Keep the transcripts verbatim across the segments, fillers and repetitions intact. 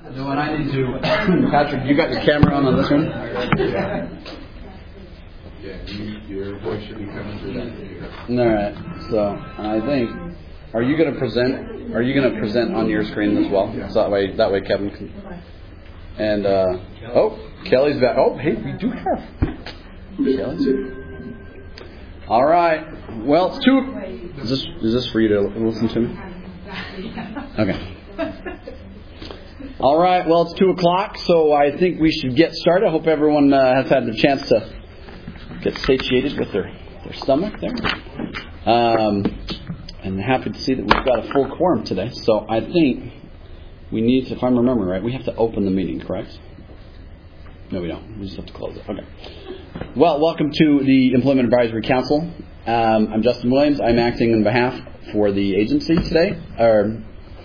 No, and I need to. Patrick, you got your camera on on this one? Yeah, you, your voice should be coming through that. All right. So I think, are you going to present? Are you going to present on your screen as well? So that way, that way, Kevin can. And uh, oh, Kelly's back. Oh, hey, we do have Kelly's. All right. Well, it's two. Is this is this for you to listen to me? Okay. All right. Well, it's two o'clock, so I think we should get started. I hope everyone uh, has had the chance to get satiated with their, their stomach there. Um, and happy to see that we've got a full quorum today. So I think we need to, if I'm remembering right, we have to open the meeting, correct? No, we don't. We just have to close it. Okay. Well, welcome to the Employment Advisory Council. Um, I'm Justin Williams. I'm acting on behalf for the agency today. Or,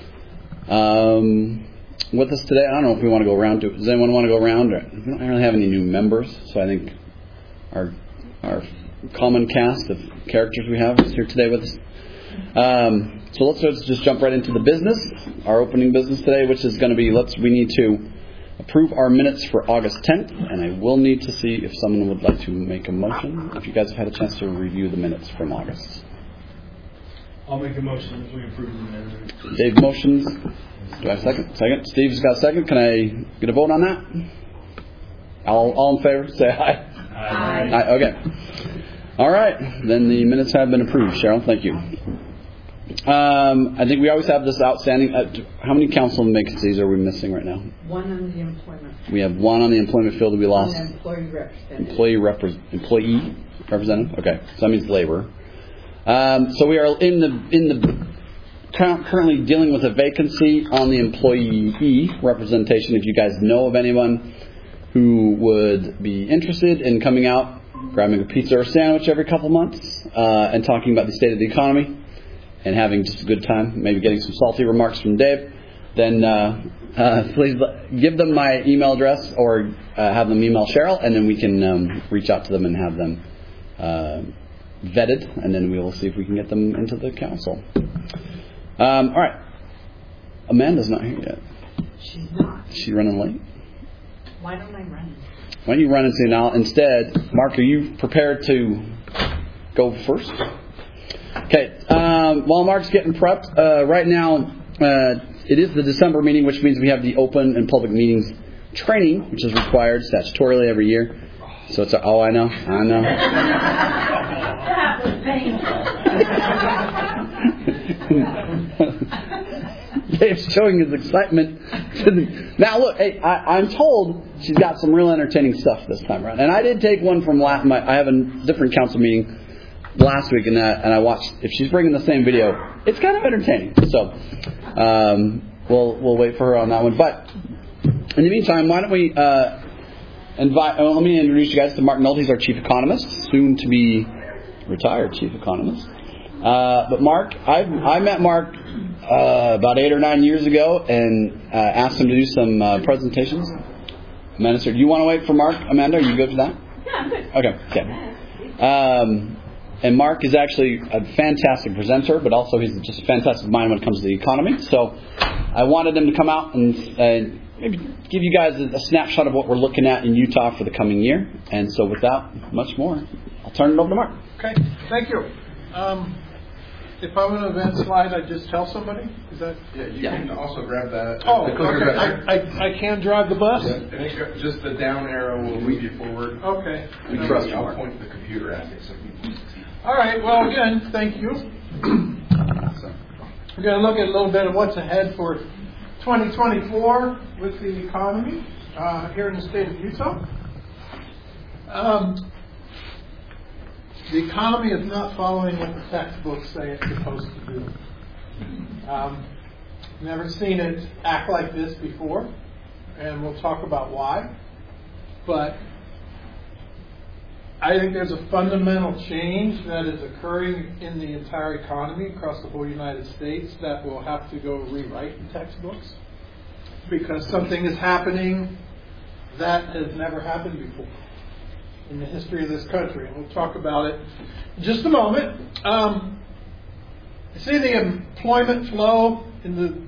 um, with us today, I don't know if we want to go around to it. Does anyone want to go around? Or, we don't really have any new members, so I think our our common cast of characters we have is here today with us. Um, so let's, let's just jump right into the business, our opening business today, which is going to be, let's we need to approve our minutes for August tenth, and I will need to see if someone would like to make a motion, if you guys have had a chance to review the minutes from August. I'll make a motion if we approve the minutes. Dave motions. Do I have a second? Second. Steve's got a second. Can I get a vote on that? All, all in favor? Say aye. Aye. Aye. Okay. All right. Then the minutes have been approved. Cheryl, thank you. Um, I think we always have this outstanding. Uh, how many council vacancies are we missing right now? One on the employment. We have one on the employment field that we lost. One employee representative. Employee repre- employee representative. Okay, so that means labor. Um, so we are in the in the currently dealing with a vacancy on the employee representation. If you guys know of anyone who would be interested in coming out, grabbing a pizza or a sandwich every couple months, uh, and talking about the state of the economy, and having just a good time, maybe getting some salty remarks from Dave, then uh, uh, please give them my email address or uh, have them email Cheryl, and then we can um, reach out to them and have them uh, vetted, and then we will see if we can get them into the council. Um, all right. Amanda's not here yet. She's not. Is she running late? Why don't I run? Why don't you run into now? Instead, Mark, are you prepared to go first? Okay. Um, while Mark's getting prepped, uh, right now uh, it is the December meeting, which means we have the open and public meetings training, which is required statutorily every year. So it's a, oh, I know, I know. That was painful. Dave's showing his excitement. Now look, hey, I, I'm told she's got some real entertaining stuff this time around, and I did take one from last. My, I have a different council meeting last week, and that, and I watched. If she's bringing the same video, it's kind of entertaining. So um, we'll we'll wait for her on that one. But in the meantime, why don't we uh, invite? Well, let me introduce you guys to Mark Nolte. He's our chief economist, soon to be retired chief economist. Uh, but Mark, I I met Mark uh, about eight or nine years ago and uh, asked him to do some uh, presentations. Amanda, sir, do you want to wait for Mark? Amanda, are you good for that? Yeah, I'm good. Okay. Okay. Um, and Mark is actually a fantastic presenter, but also he's just a fantastic mind when it comes to the economy. So I wanted him to come out and uh, maybe give you guys a, a snapshot of what we're looking at in Utah for the coming year. And so without much more, I'll turn it over to Mark. Okay. Thank you. Um, If I'm in an event slide, I just tell somebody? Is that? Yeah, you Yeah. can also grab that. Oh, the clicker okay. button. I, I, I can drive the bus? Yeah, and you go- just the down arrow will move you forward. Okay. We trust trust you, I'll Mark. point the computer at it so people can see. All right. Well, again, thank you. So, We're going to look at a little bit of what's ahead for twenty twenty-four with the economy uh, here in the state of Utah. Um, the economy is not following what the textbooks say it's supposed to do. Um, never seen it act like this before, and we'll talk about why. But I think there's a fundamental change that is occurring in the entire economy across the whole United States that will have to go rewrite the textbooks because something is happening that has never happened before in the history of this country. And we'll talk about it in just a moment. Um, see the employment flow in the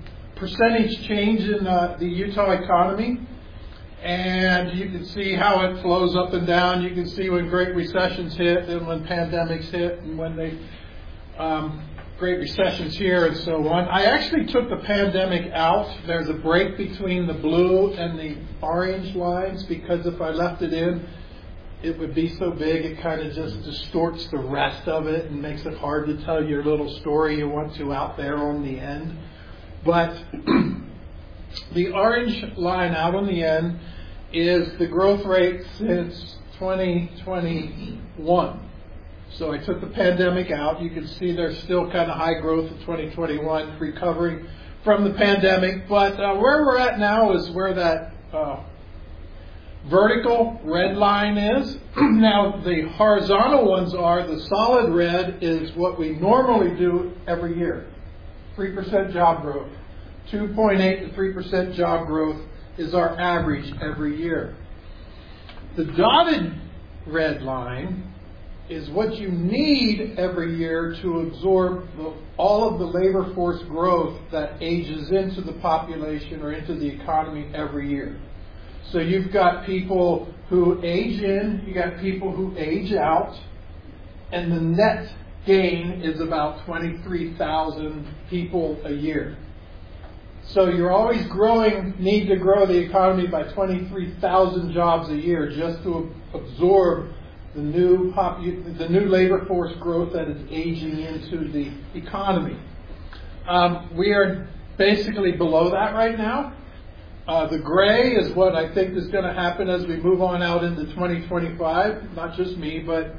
percentage change in uh, the Utah economy. And you can see how it flows up and down. You can see when great recessions hit and when pandemics hit and when they, um, great recessions here and so on. I actually took the pandemic out. There's a break between the blue and the orange lines because if I left it in, it would be so big it kind of just distorts the rest of it and makes it hard to tell your little story you want to out there on the end. But the orange line out on the end is the growth rate since twenty twenty-one. So I took the pandemic out. You can see there's still kind of high growth in twenty twenty-one, recovering from the pandemic. But uh, where we're at now is where that uh, vertical red line is. Now the horizontal ones are, the solid red is what we normally do every year. three percent job growth. two point eight to three percent job growth is our average every year. The dotted red line is what you need every year to absorb the, all of the labor force growth that ages into the population or into the economy every year. So you've got people who age in, you got people who age out, and the net gain is about twenty-three thousand people a year. So you're always growing, need to grow the economy by twenty-three thousand jobs a year just to absorb the new popu- the new labor force growth that is aging into the economy. Um, we are basically below that right now. Uh, the gray is what I think is going to happen as we move on out into twenty twenty-five. Not just me, but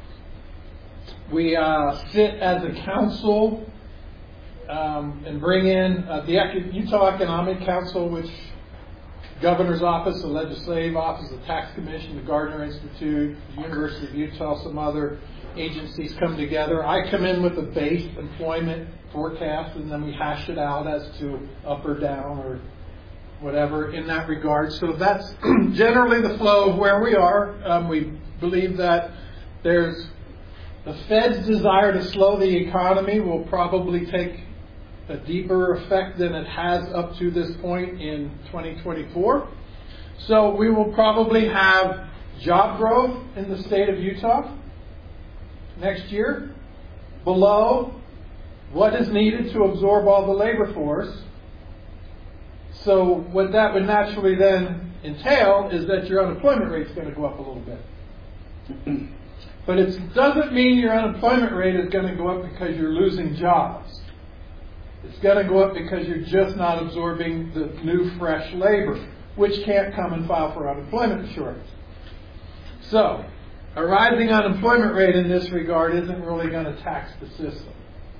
we uh, sit as a council um, and bring in uh, the Utah Economic Council, which Governor's Office, the Legislative Office, the Tax Commission, the Gardner Institute, the University of Utah, some other agencies come together. I come in with a base employment forecast, and then we hash it out as to up or down or whatever in that regard. So that's generally the flow of where we are. Um, we believe that there's the Fed's desire to slow the economy will probably take a deeper effect than it has up to this point in twenty twenty-four. So we will probably have job growth in the state of Utah next year below what is needed to absorb all the labor force. So what that would naturally then entail is that your unemployment rate is going to go up a little bit. But it doesn't mean your unemployment rate is going to go up because you're losing jobs. It's going to go up because you're just not absorbing the new, fresh labor, which can't come and file for unemployment insurance. So, a rising unemployment rate in this regard isn't really going to tax the system.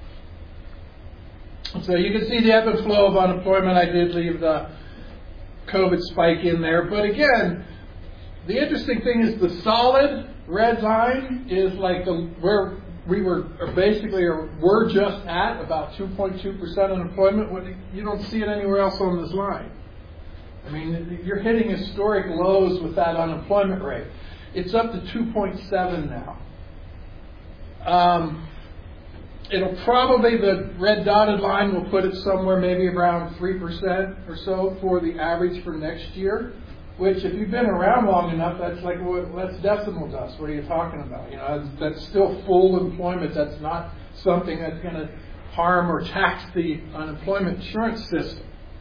So you can see the ebb and flow of unemployment. I did leave the COVID spike in there. But again, the interesting thing is the solid red line is like the where we were basically or we're just at about two point two percent unemployment. When you don't see it anywhere else on this line. I mean, you're hitting historic lows with that unemployment rate. It's up to two point seven now. Um, it'll probably, the red dotted line will put it somewhere maybe around three percent or so for the average for next year. Which, if you've been around long enough, that's like, well, that's decimal dust. What are you talking about? You know, that's still full employment. That's not something that's going to harm or tax the unemployment insurance system.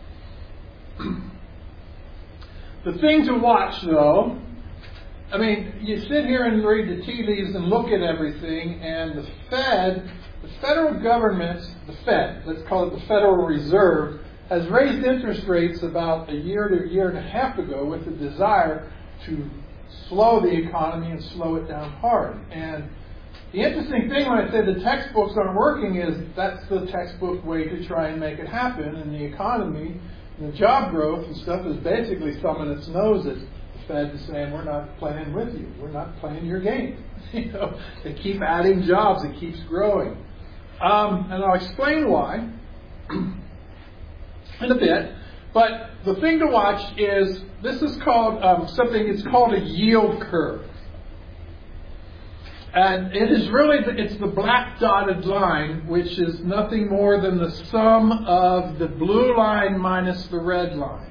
The thing to watch, though, I mean, you sit here and read the tea leaves and look at everything, and the Fed, the federal government, the Fed, let's call it the Federal Reserve, has raised interest rates about a year to a year and a half ago with the desire to slow the economy and slow it down hard. And the interesting thing when I say the textbooks aren't working is that's the textbook way to try and make it happen. And the economy and the job growth and stuff is basically thumbing its nose at the Fed and saying, we're not playing with you. We're not playing your game. You know, they keep adding jobs. It keeps growing. Um, and I'll explain why in a bit, but the thing to watch is this is called um, something. It's called a yield curve. And it is really, the, it's the black dotted line, which is nothing more than the sum of the blue line minus the red line.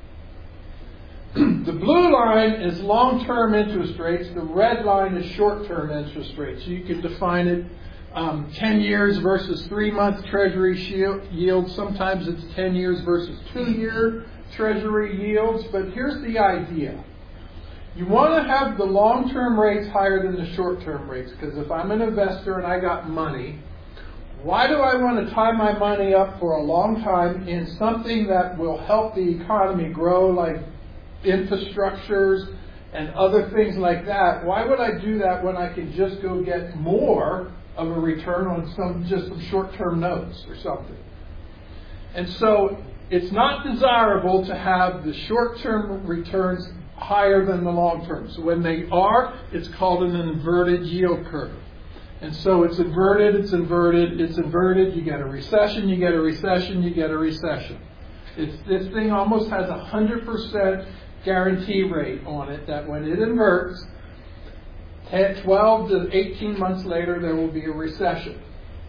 The blue line is long-term interest rates. The red line is short-term interest rates. You can define it um, ten years versus three-month Treasury yield. Sometimes it's ten years versus two-year Treasury yields. But here's the idea. You want to have the long-term rates higher than the short-term rates, because if I'm an investor and I got money, why do I want to tie my money up for a long time in something that will help the economy grow, like infrastructures and other things like that? Why would I do that when I can just go get more of a return on some just some short-term notes or something? And so it's not desirable to have the short-term returns higher than the long-term. So when they are, it's called an inverted yield curve. And so it's inverted, it's inverted, it's inverted. You get a recession, you get a recession, you get a recession. It's, this thing almost has a one hundred percent guarantee rate on it that when it inverts, twelve to eighteen months later, there will be a recession.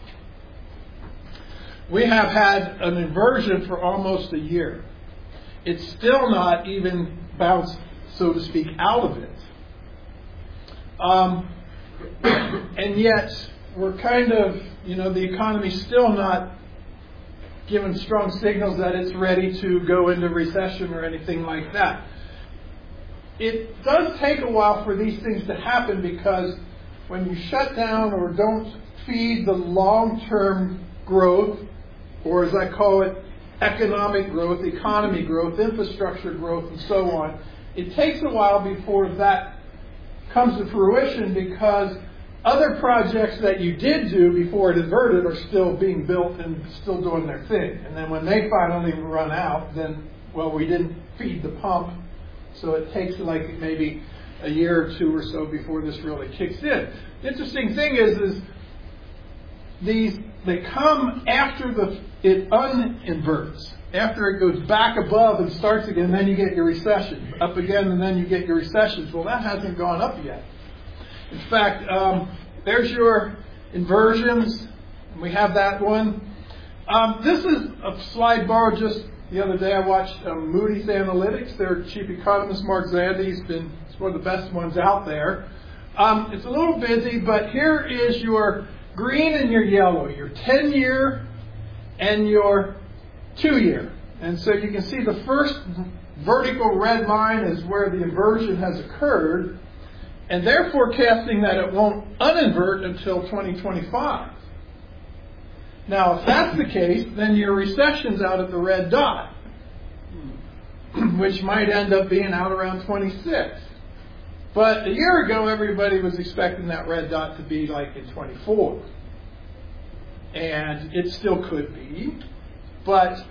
We have had an inversion for almost a year. It's still not even bounced, so to speak, out of it. Um, and yet, we're kind of, you know, the economy's still not giving strong signals that it's ready to go into recession or anything like that. It does take a while for these things to happen, because when you shut down or don't feed the long-term growth, or as I call it, economic growth, economy growth, infrastructure growth, and so on, it takes a while before that comes to fruition, because other projects that you did do before it inverted are still being built and still doing their thing. And then when they finally run out, then, well, we didn't feed the pump. So it takes like maybe a year or two or so before this really kicks in. The interesting thing is, is these they come after the it uninverts. After it goes back above and starts again, then you get your recession. Up again, and then you get your recessions. Well, that hasn't gone up yet. In fact, um, there's your inversions. We have that one. Um, this is a slide borrowed just the other day. I watched um, Moody's Analytics. Their chief economist, Mark Zandi, has been it's one of the best ones out there. Um, it's a little busy, but here is your green and your yellow, your ten-year and your two-year. And so you can see the first vertical red line is where the inversion has occurred, and they're forecasting that it won't uninvert until twenty twenty-five. Now, if that's the case, then your recession's out at the red dot, which might end up being out around twenty-six. But a year ago, everybody was expecting that red dot to be like in twenty-four. And it still could be. But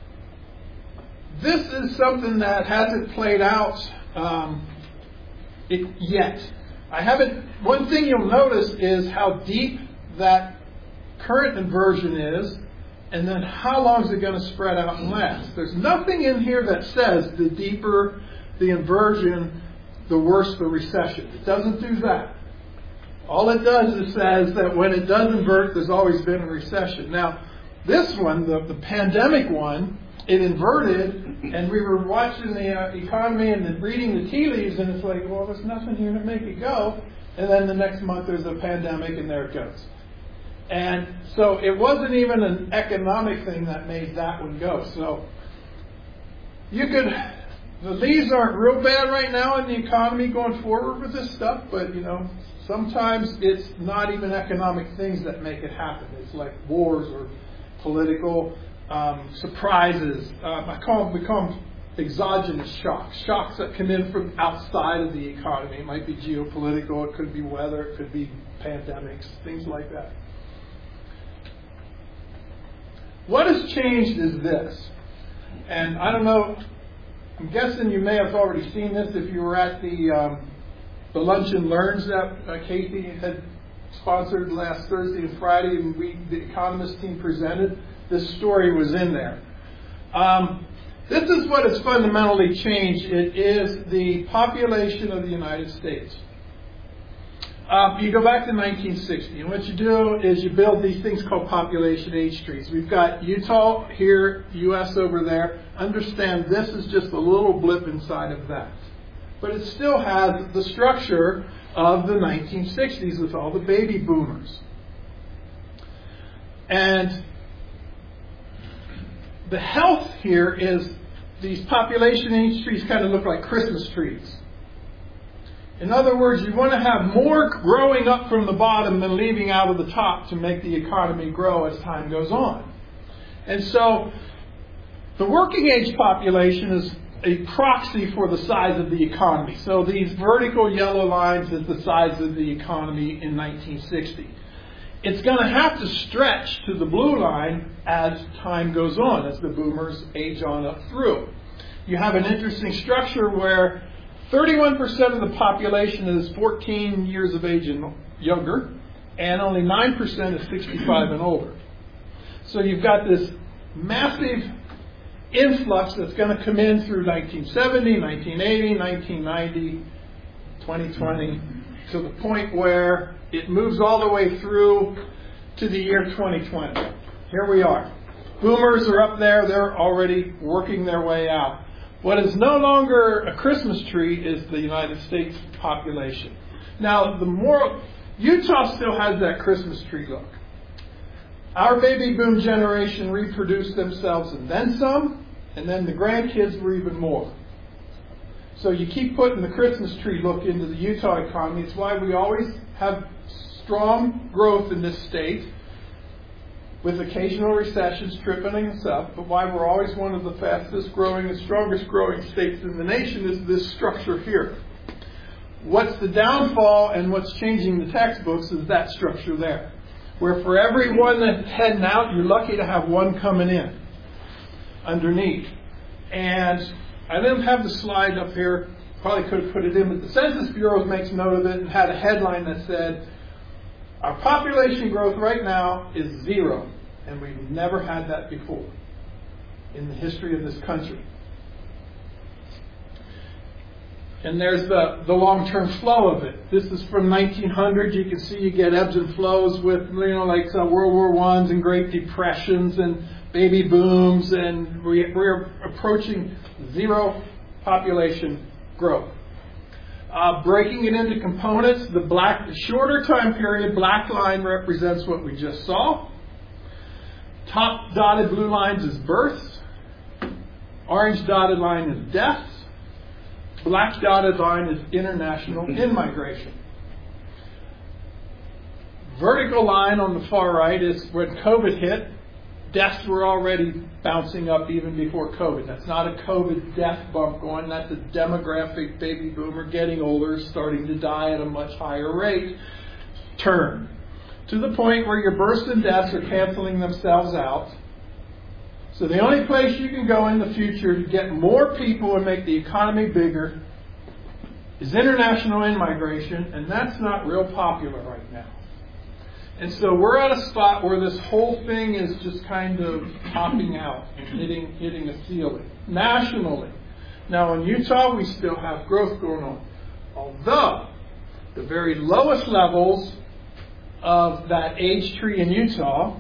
this is something that hasn't played out um, it, yet. I haven't. One thing you'll notice is how deep that current inversion is, and then how long is it going to spread out and last. There's nothing in here that says the deeper the inversion, the worse the recession. It doesn't do that. All it does is says that when it does invert, there's always been a recession. Now, this one, the, the pandemic one, it inverted, and we were watching the uh, economy and then reading the tea leaves, and it's like, well, there's nothing here to make it go. And then the next month there's a pandemic, and there it goes. And so it wasn't even an economic thing that made that one go. So you could, the leaves aren't real bad right now in the economy going forward with this stuff, but you know, sometimes it's not even economic things that make it happen. It's like wars or political um, surprises. Um, I call them, we call them exogenous shocks. Shocks that come in from outside of the economy. It might be geopolitical, it could be weather, it could be pandemics, things like that. What has changed is this, and I don't know, I'm guessing you may have already seen this if you were at the um, the Lunch and Learns that uh, Kathy had sponsored last Thursday and Friday, and we, the Economist team, presented. This story was in there. Um, this is what has fundamentally changed. It is the population of the United States. Uh, you go back to nineteen sixty, and what you do is you build these things called population age trees. We've got Utah here, U S over there. Understand this is just a little blip inside of that. But it still has the structure of the nineteen sixties with all the baby boomers. And the health here is these population age trees kind of look like Christmas trees. In other words, you want to have more growing up from the bottom than leaving out of the top to make the economy grow as time goes on. And so the working age population is a proxy for the size of the economy. So these vertical yellow lines is the size of the economy in nineteen sixty. It's going to have to stretch to the blue line as time goes on, as the boomers age on up through. You have an interesting structure where thirty-one percent of the population is fourteen years of age and younger, and only nine percent is sixty-five and older. So you've got this massive influx that's going to come in through nineteen seventy, nineteen eighty, nineteen ninety, twenty twenty, to the point where it moves all the way through to the year twenty twenty. Here we are. Boomers are up there. They're already working their way out. What is no longer a Christmas tree is the United States population. Now, the more Utah still has that Christmas tree look. Our baby boom generation reproduced themselves and then some, and then the grandkids were even more. So you keep putting the Christmas tree look into the Utah economy. It's why we always have strong growth in this state, with occasional recessions tripping us up, but why we're always one of the fastest growing and strongest growing states in the nation is this structure here. What's the downfall and what's changing the textbooks is that structure there, where for every one that's heading out, you're lucky to have one coming in underneath. And I didn't have the slide up here, probably could have put it in, but the Census Bureau makes note of it and had a headline that said, our population growth right now is zero, and we've never had that before in the history of this country. And there's the, the long-term flow of it. This is from nineteen hundred. You can see you get ebbs and flows with, you know, like uh, World War Ones and Great Depressions and baby booms, and we, we're approaching zero population growth. Uh, breaking it into components, the black, the shorter time period, black line represents what we just saw. Top dotted blue lines is births. Orange dotted line is deaths. Black dotted line is international in-migration. Vertical line on the far right is when COVID hit. Deaths were already bouncing up even before COVID. That's not a COVID death bump going. That's a demographic baby boomer getting older, starting to die at a much higher rate turn. To the point where your births and deaths are canceling themselves out. So the only place you can go in the future to get more people and make the economy bigger is international in-migration, and that's not real popular right now. And so we're at a spot where this whole thing is just kind of topping out and hitting, hitting a ceiling nationally. Now in Utah, we still have growth going on. Although the very lowest levels of that age tree in Utah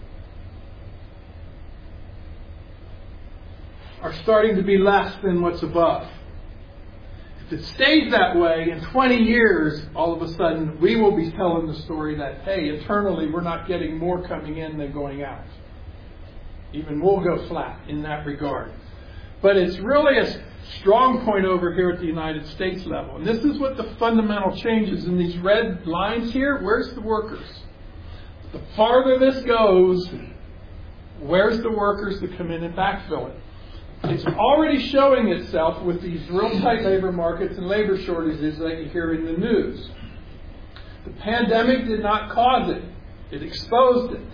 are starting to be less than what's above. If it stays that way, in twenty years, all of a sudden, we will be telling the story that, hey, internally, we're not getting more coming in than going out. Even we'll go flat in that regard. But it's really a strong point over here at the United States level. And this is what the fundamental changes in these red lines here. Where's the workers? The farther this goes, where's the workers to come in and backfill it? It's already showing itself with these real tight labor markets and labor shortages that you hear in the news. The pandemic did not cause it. It exposed it.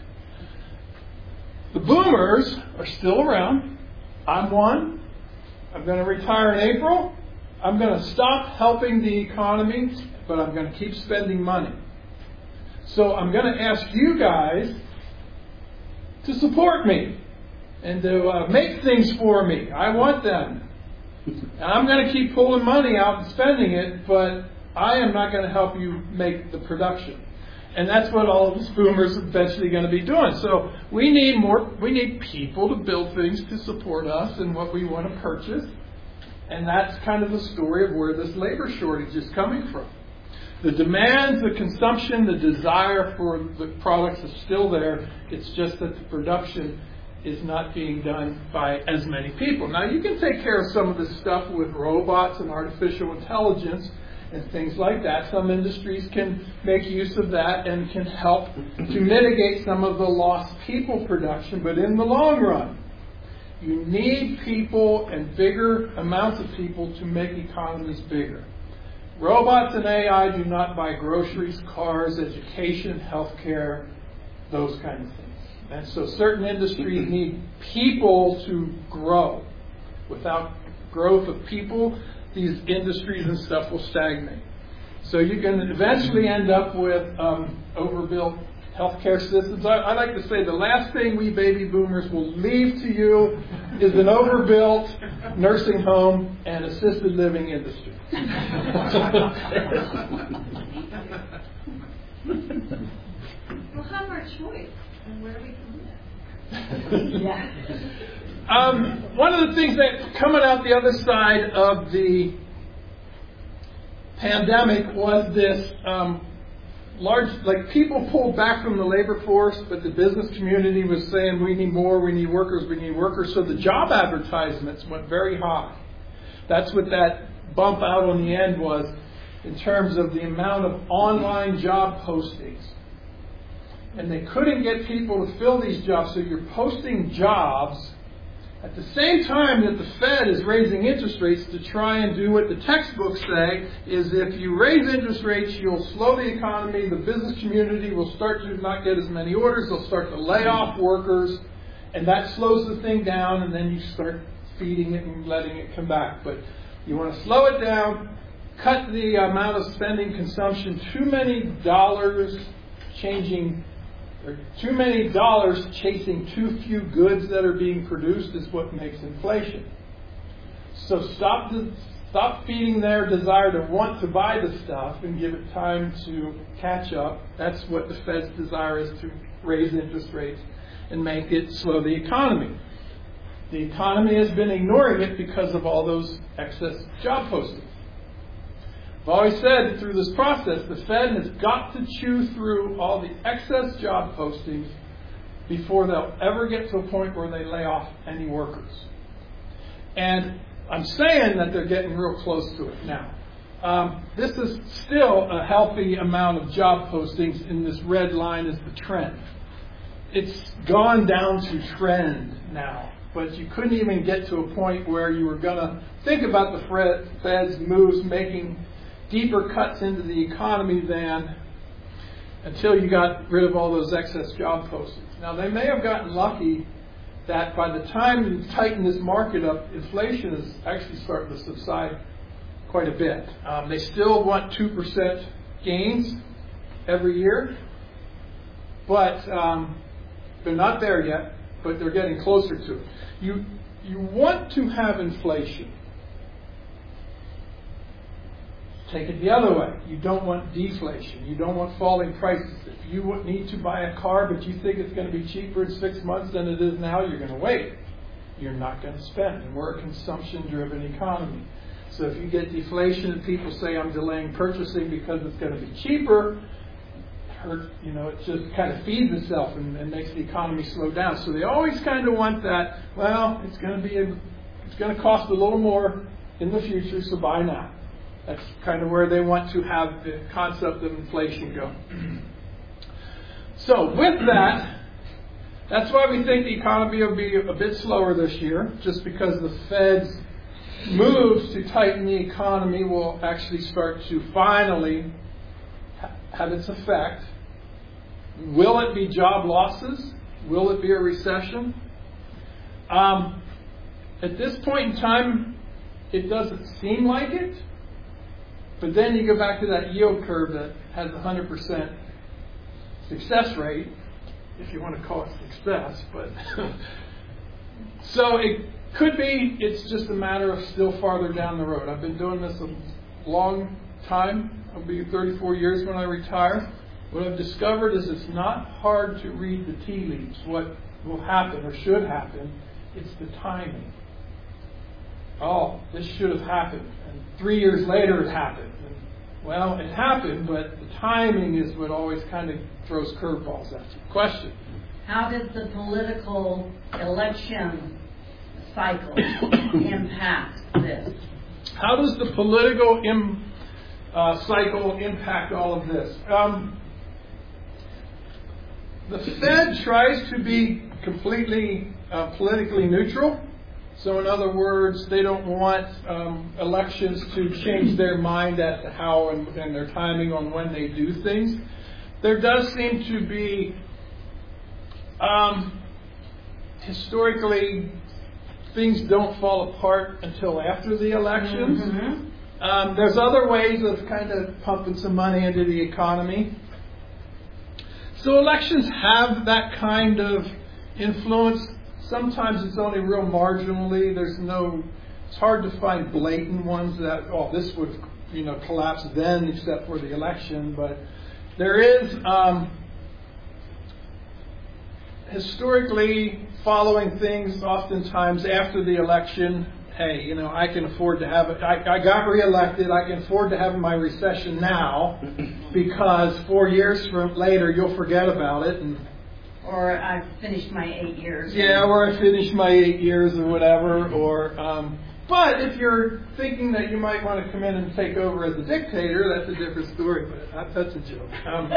The boomers are still around. I'm one. I'm going to retire in April. I'm going to stop helping the economy, but I'm going to keep spending money. So I'm going to ask you guys to support me and to uh, make things for me. I want them. And I'm going to keep pulling money out and spending it, but I am not going to help you make the production. And that's what all of us boomers are eventually going to be doing. So we need more, we need people to build things to support us and what we want to purchase. And that's kind of the story of where this labor shortage is coming from. The demand, the consumption, the desire for the products is still there. It's just that the production is not being done by as many people. Now, you can take care of some of this stuff with robots and artificial intelligence and things like that. Some industries can make use of that and can help to mitigate some of the lost people production. But in the long run, you need people and bigger amounts of people to make economies bigger. Robots and A I do not buy groceries, cars, education, healthcare, those kind of things. And so certain industries need people to grow. Without growth of people, these industries and stuff will stagnate. So you can eventually end up with um, overbuilt healthcare systems. I, I like to say the last thing we baby boomers will leave to you is an overbuilt nursing home and assisted living industry. We'll have our choice, and where we can live. Yeah. Um, one of the things that coming out the other side of the pandemic was this um, large, like people pulled back from the labor force, but the business community was saying we need more, we need workers, we need workers. So the job advertisements went very high. That's what that bump out on the end was in terms of the amount of online job postings. And they couldn't get people to fill these jobs, so you're posting jobs at the same time that the Fed is raising interest rates to try and do what the textbooks say is if you raise interest rates, you'll slow the economy, the business community will start to not get as many orders, they'll start to lay off workers, and that slows the thing down, and then you start feeding it and letting it come back. But you want to slow it down, cut the amount of spending consumption, too many dollars changing Or too many dollars chasing too few goods that are being produced is what makes inflation. So stop the, stop feeding their desire to want to buy the stuff and give it time to catch up. That's what the Fed's desire is, to raise interest rates and make it slow the economy. The economy has been ignoring it because of all those excess job postings. I've always said through this process, the Fed has got to chew through all the excess job postings before they'll ever get to a point where they lay off any workers. And I'm saying that they're getting real close to it now. Um, this is still a healthy amount of job postings, and this red line is the trend. It's gone down to trend now. But you couldn't even get to a point where you were going to think about the Fed's moves making deeper cuts into the economy than until you got rid of all those excess job postings. Now, they may have gotten lucky that by the time you tighten this market up, inflation is actually starting to subside quite a bit. Um, they still want two percent gains every year, but um, they're not there yet, but they're getting closer to it. You, you want to have inflation. Take it the other way. You don't want deflation. You don't want falling prices. If you need to buy a car, but you think it's going to be cheaper in six months than it is now, you're going to wait. You're not going to spend. And we're a consumption-driven economy. So if you get deflation and people say, I'm delaying purchasing because it's going to be cheaper, it hurt, you know, it just kind of feeds itself and, and makes the economy slow down. So they always kind of want that, well, it's going to be, a, it's going to cost a little more in the future, so buy now. That's kind of where they want to have the concept of inflation go. So with that, that's why we think the economy will be a bit slower this year, just because the Fed's moves to tighten the economy will actually start to finally ha- have its effect. Will it be job losses? Will it be a recession? Um, at this point in time, it doesn't seem like it. But then you go back to that yield curve that has a one hundred percent success rate, if you want to call it success. But so it could be it's just a matter of still farther down the road. I've been doing this a long time. I'll be thirty-four years when I retire. What I've discovered is it's not hard to read the tea leaves. What will happen or should happen, it's the timing. Oh, this should have happened. And three years later it happened. And, well, it happened, but the timing is what always kind of throws curveballs at you. Question? How does the political election cycle impact this? How does the political im, uh, cycle impact all of this? Um, the Fed tries to be completely uh, politically neutral. So in other words, they don't want um, elections to change their mind as to how and, and their timing on when they do things. There does seem to be, um, historically, things don't fall apart until after the elections. Mm-hmm. Um, there's other ways of kind of pumping some money into the economy. So elections have that kind of influence. Sometimes it's only real marginally. There's no, it's hard to find blatant ones that, oh, this would, you know, collapse then except for the election. But there is, um, historically, following things oftentimes after the election. Hey, you know, I can afford to have it. I, I got reelected. I can afford to have my recession now because four years from later you'll forget about it. And, Or I've finished my eight years. Yeah, or I finished my eight years or whatever. Or, um, but if you're thinking that you might want to come in and take over as a dictator, that's a different story. But that, that's a joke. Um,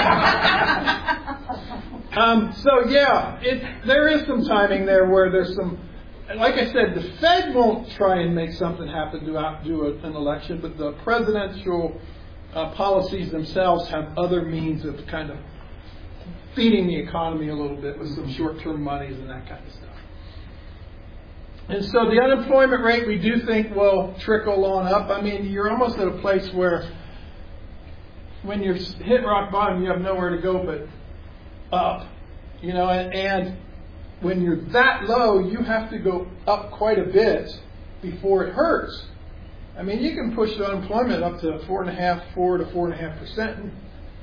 um, so yeah, it, there is some timing there where there's some. Like I said, the Fed won't try and make something happen to outdo a, an election, but the presidential uh, policies themselves have other means of kind of feeding the economy a little bit with some short-term monies and that kind of stuff. And so the unemployment rate we do think will trickle on up. I mean, you're almost at a place where when you're hit rock bottom, you have nowhere to go but up. You know, and, and when you're that low, you have to go up quite a bit before it hurts. I mean, you can push the unemployment up to four and a half, four to four and a half percent.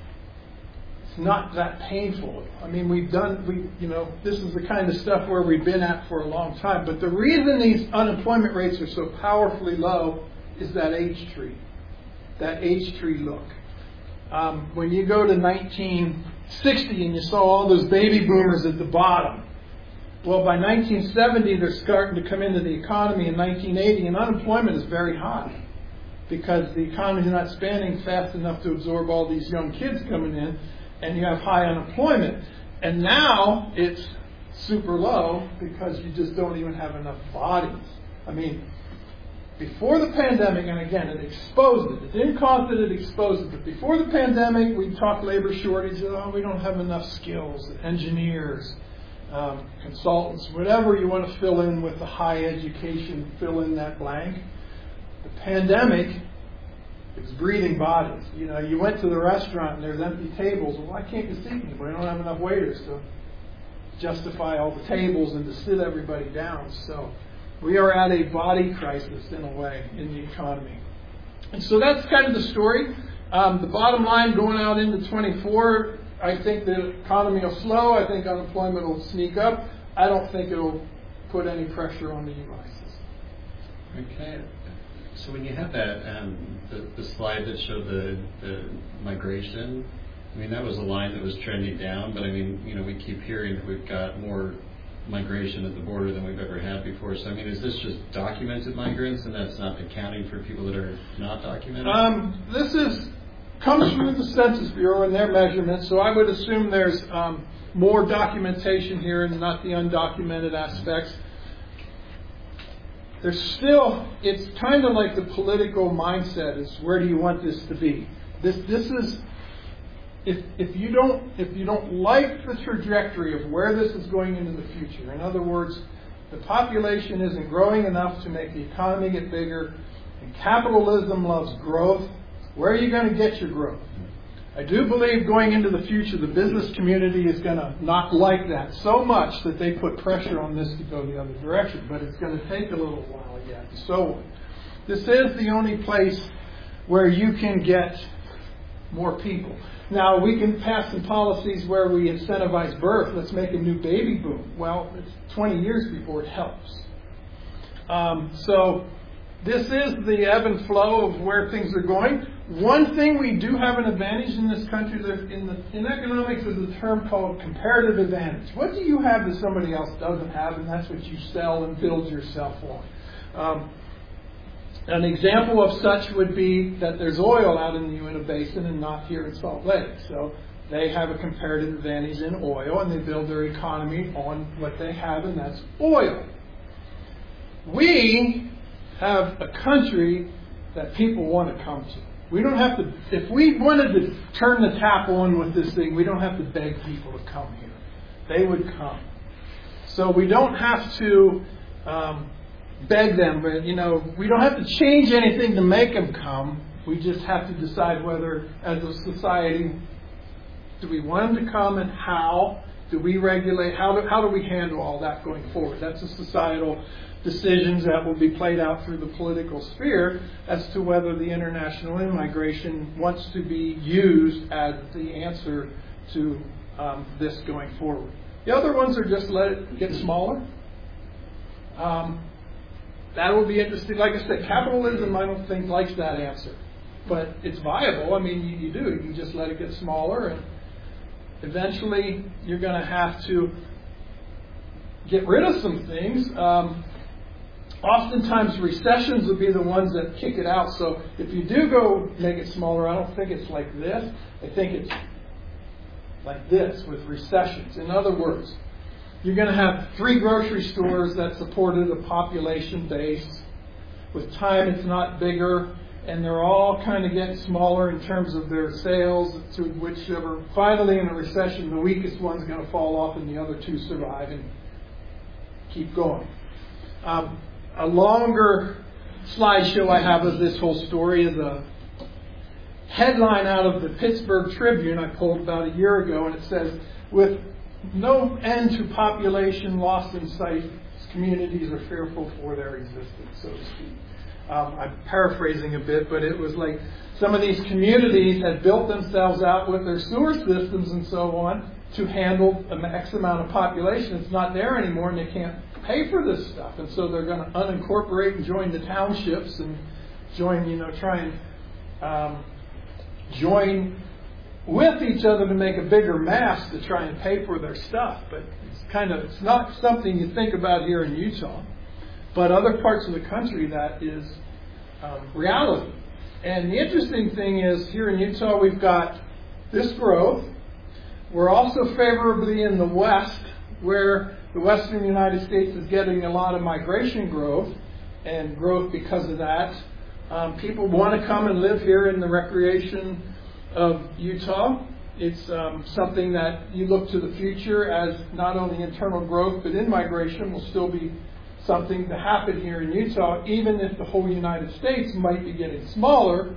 Not that painful. I mean, we've done, we, you know, this is the kind of stuff where we've been at for a long time. But the reason these unemployment rates are so powerfully low is that age tree, that age tree look. Um, when you go to nineteen sixty and you saw all those baby boomers at the bottom, well, by nineteen seventy they're starting to come into the economy in nineteen eighty, and unemployment is very high because the economy is not expanding fast enough to absorb all these young kids coming in. And you have high unemployment. And now it's super low because you just don't even have enough bodies. I mean, before the pandemic, and again, it exposed it. It didn't cause it, it exposed it. But before the pandemic, we talked labor shortage. Oh, we don't have enough skills. Engineers, um, consultants, whatever you want to fill in with the high education, fill in that blank. The pandemic, it's breathing bodies. You know, you went to the restaurant and there's empty tables. Well, why can't you seat people? We don't have enough waiters to justify all the tables and to sit everybody down. So we are at a body crisis in a way in the economy. And so that's kind of the story. Um, the bottom line going out into twenty-four, I think the economy will slow. I think unemployment will sneak up. I don't think it will put any pressure on the U I system. Okay. So when you had that, um, the, the slide that showed the, the migration, I mean, that was a line that was trending down, but I mean, you know, we keep hearing that we've got more migration at the border than we've ever had before. So, I mean, is this just documented migrants and that's not accounting for people that are not documented? Um, this is comes from the Census Bureau and their measurements, so I would assume there's um, more documentation here and not the undocumented aspects. There's still, it's kind of like the political mindset is where do you want this to be? This this is, if if you don't if you don't like the trajectory of where this is going into the future, in other words, the population isn't growing enough to make the economy get bigger, and capitalism loves growth, where are you going to get your growth? I do believe going into the future, the business community is going to not like that so much that they put pressure on this to go the other direction. But it's going to take a little while yet. So this is the only place where you can get more people. Now, we can pass some policies where we incentivize birth. Let's make a new baby boom. Well, it's twenty years before it helps. Um, so this is the ebb and flow of where things are going. One thing we do have an advantage in this country, that in, the, in economics is a term called comparative advantage. What do you have that somebody else doesn't have, and that's what you sell and build yourself on. Um, an example of such would be that there's oil out in the Uinta Basin and not here in Salt Lake. So they have a comparative advantage in oil, and they build their economy on what they have, and that's oil. We have a country that people want to come to. We don't have to, if we wanted to turn the tap on with this thing, we don't have to beg people to come here. They would come. So we don't have to um, beg them, but, you know, we don't have to change anything to make them come. We just have to decide whether, as a society, do we want them to come, and how do we regulate, how do, how do we handle all that going forward? That's a societal decisions that will be played out through the political sphere as to whether the international immigration wants to be used as the answer to um, this going forward. The other ones are just let it get smaller. Um, that will be interesting. Like I said, capitalism, I don't think, likes that answer. But it's viable. I mean, you, you do. You just let it get smaller, and eventually you're going to have to get rid of some things. Um, Oftentimes recessions will be the ones that kick it out. So if you do go make it smaller, I don't think it's like this. I think it's like this with recessions. In other words, you're going to have three grocery stores that supported a population base. With time, it's not bigger, and they're all kind of getting smaller in terms of their sales, to whichever, finally in a recession, the weakest one's going to fall off and the other two survive and keep going. Um, A longer slideshow I have of this whole story is a headline out of the Pittsburgh Tribune I pulled about a year ago, and it says, with no end to population lost in sight, communities are fearful for their existence, so to speak. Um, I'm paraphrasing a bit, but it was like some of these communities had built themselves out with their sewer systems and so on to handle an X amount of population. It's not there anymore, and they can't pay for this stuff, and so they're going to unincorporate and join the townships and join, you know, try and um, join with each other to make a bigger mass to try and pay for their stuff. But it's kind of, it's not something you think about here in Utah, but other parts of the country that is um, reality. And the interesting thing is, here in Utah we've got this growth. We're also favorably in the West, where the Western United States is getting a lot of migration growth, and growth because of that. Um, people want to come and live here in the recreation of Utah. It's um, something that you look to the future as not only internal growth, but in-migration will still be something to happen here in Utah, even if the whole United States might be getting smaller.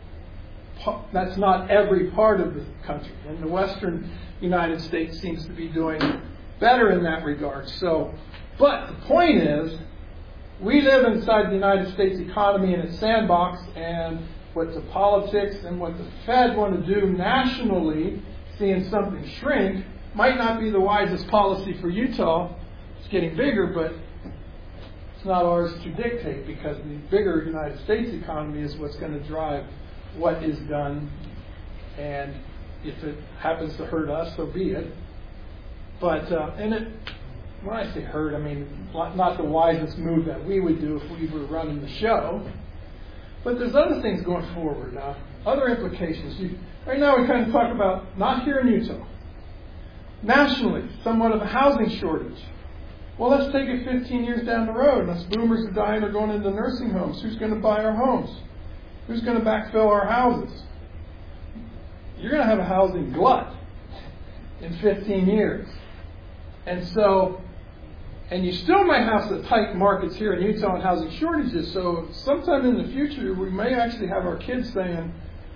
That's not every part of the country. And the Western United States seems to be doing better in that regard. So, but the point is, we live inside the United States economy in its sandbox, and what the politics and what the Fed want to do nationally, seeing something shrink, might not be the wisest policy for Utah. It's getting bigger, but it's not ours to dictate, because the bigger United States economy is what's going to drive what is done. And if it happens to hurt us, so be it. But, uh, and it, when I say hurt, I mean not the wisest move that we would do if we were running the show. But there's other things going forward, uh, other implications. You, right now we kind of talk about, not here in Utah, nationally, somewhat of a housing shortage. Well, let's take it fifteen years down the road, and us boomers are dying or going into nursing homes. Who's going to buy our homes? Who's going to backfill our houses? You're going to have a housing glut in fifteen years. And so, and you still might have the tight markets here in Utah and housing shortages. So sometime in the future, we may actually have our kids saying,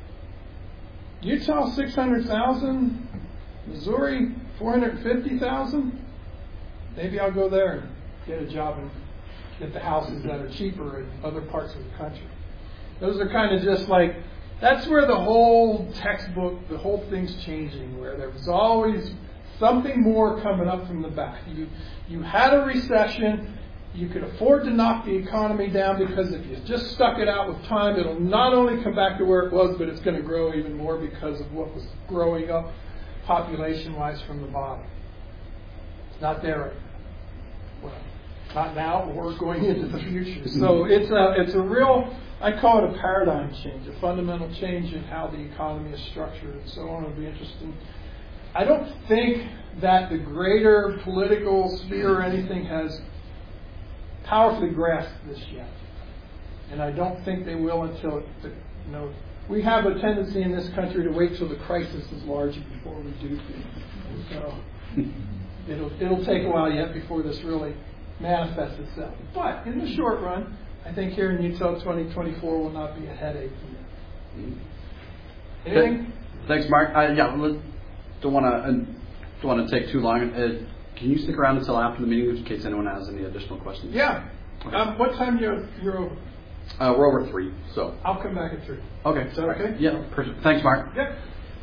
Utah six hundred thousand, Missouri four hundred fifty thousand. Maybe I'll go there and get a job and get the houses that are cheaper in other parts of the country. Those are kind of just like, that's where the whole textbook, the whole thing's changing, where there was always something more coming up from the back. You, you had a recession. You could afford to knock the economy down because if you just stuck it out with time, it'll not only come back to where it was, but it's going to grow even more because of what was growing up population-wise from the bottom. It's not there right now. Well, not now or going into the future. So it's a, it's a real, I call it a paradigm change, a fundamental change in how the economy is structured and so on. It'll be interesting. I don't think that the greater political sphere or anything has powerfully grasped this yet. And I don't think they will until, the, you know, we have a tendency in this country to wait till the crisis is large before we do things. So it'll, it'll take a while yet before this really manifests itself. But in the short run, I think here in Utah twenty twenty-four will not be a headache yet. Anything? Thanks, Mark. Uh, yeah, don't want to uh, don't want to take too long. Uh, Can you stick around until after the meeting in case anyone has any additional questions? Yeah. Okay. Um, what time you're, you're over? Uh, we're over three, so. I'll come back at three. Okay. Is that okay? Yeah. Perfect. Thanks, Mark. Yep.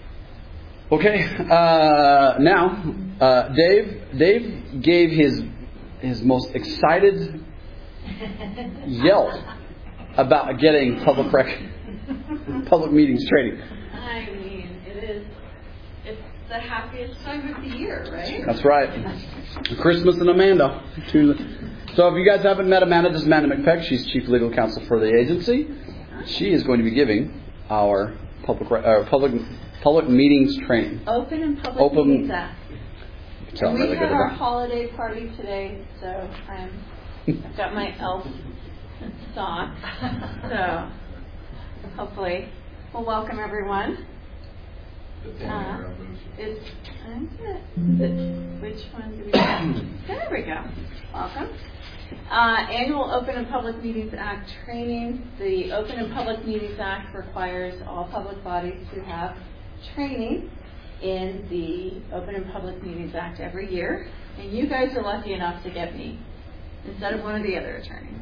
Okay. Uh, now, uh, Dave. Dave gave his his most excited yell about getting public rec- public meetings training. I mean, it is. It's the happiest time of the year, right? That's right. Christmas and Amanda. So if you guys haven't met Amanda, this is Amanda McPeck. She's Chief Legal Counsel for the agency. She is going to be giving our public uh, public public meetings training. Open and Public Open- Meetings Act. Tell And them we really had good our about. holiday party today, so I'm, I've got my elf socks. So hopefully we'll welcome everyone. Uh, it's, I'm gonna, it, which one do we have? There we go. Welcome. Uh, Annual Open and Public Meetings Act training. The Open and Public Meetings Act requires all public bodies to have training in the Open and Public Meetings Act every year. And you guys are lucky enough to get me instead of one of the other attorneys.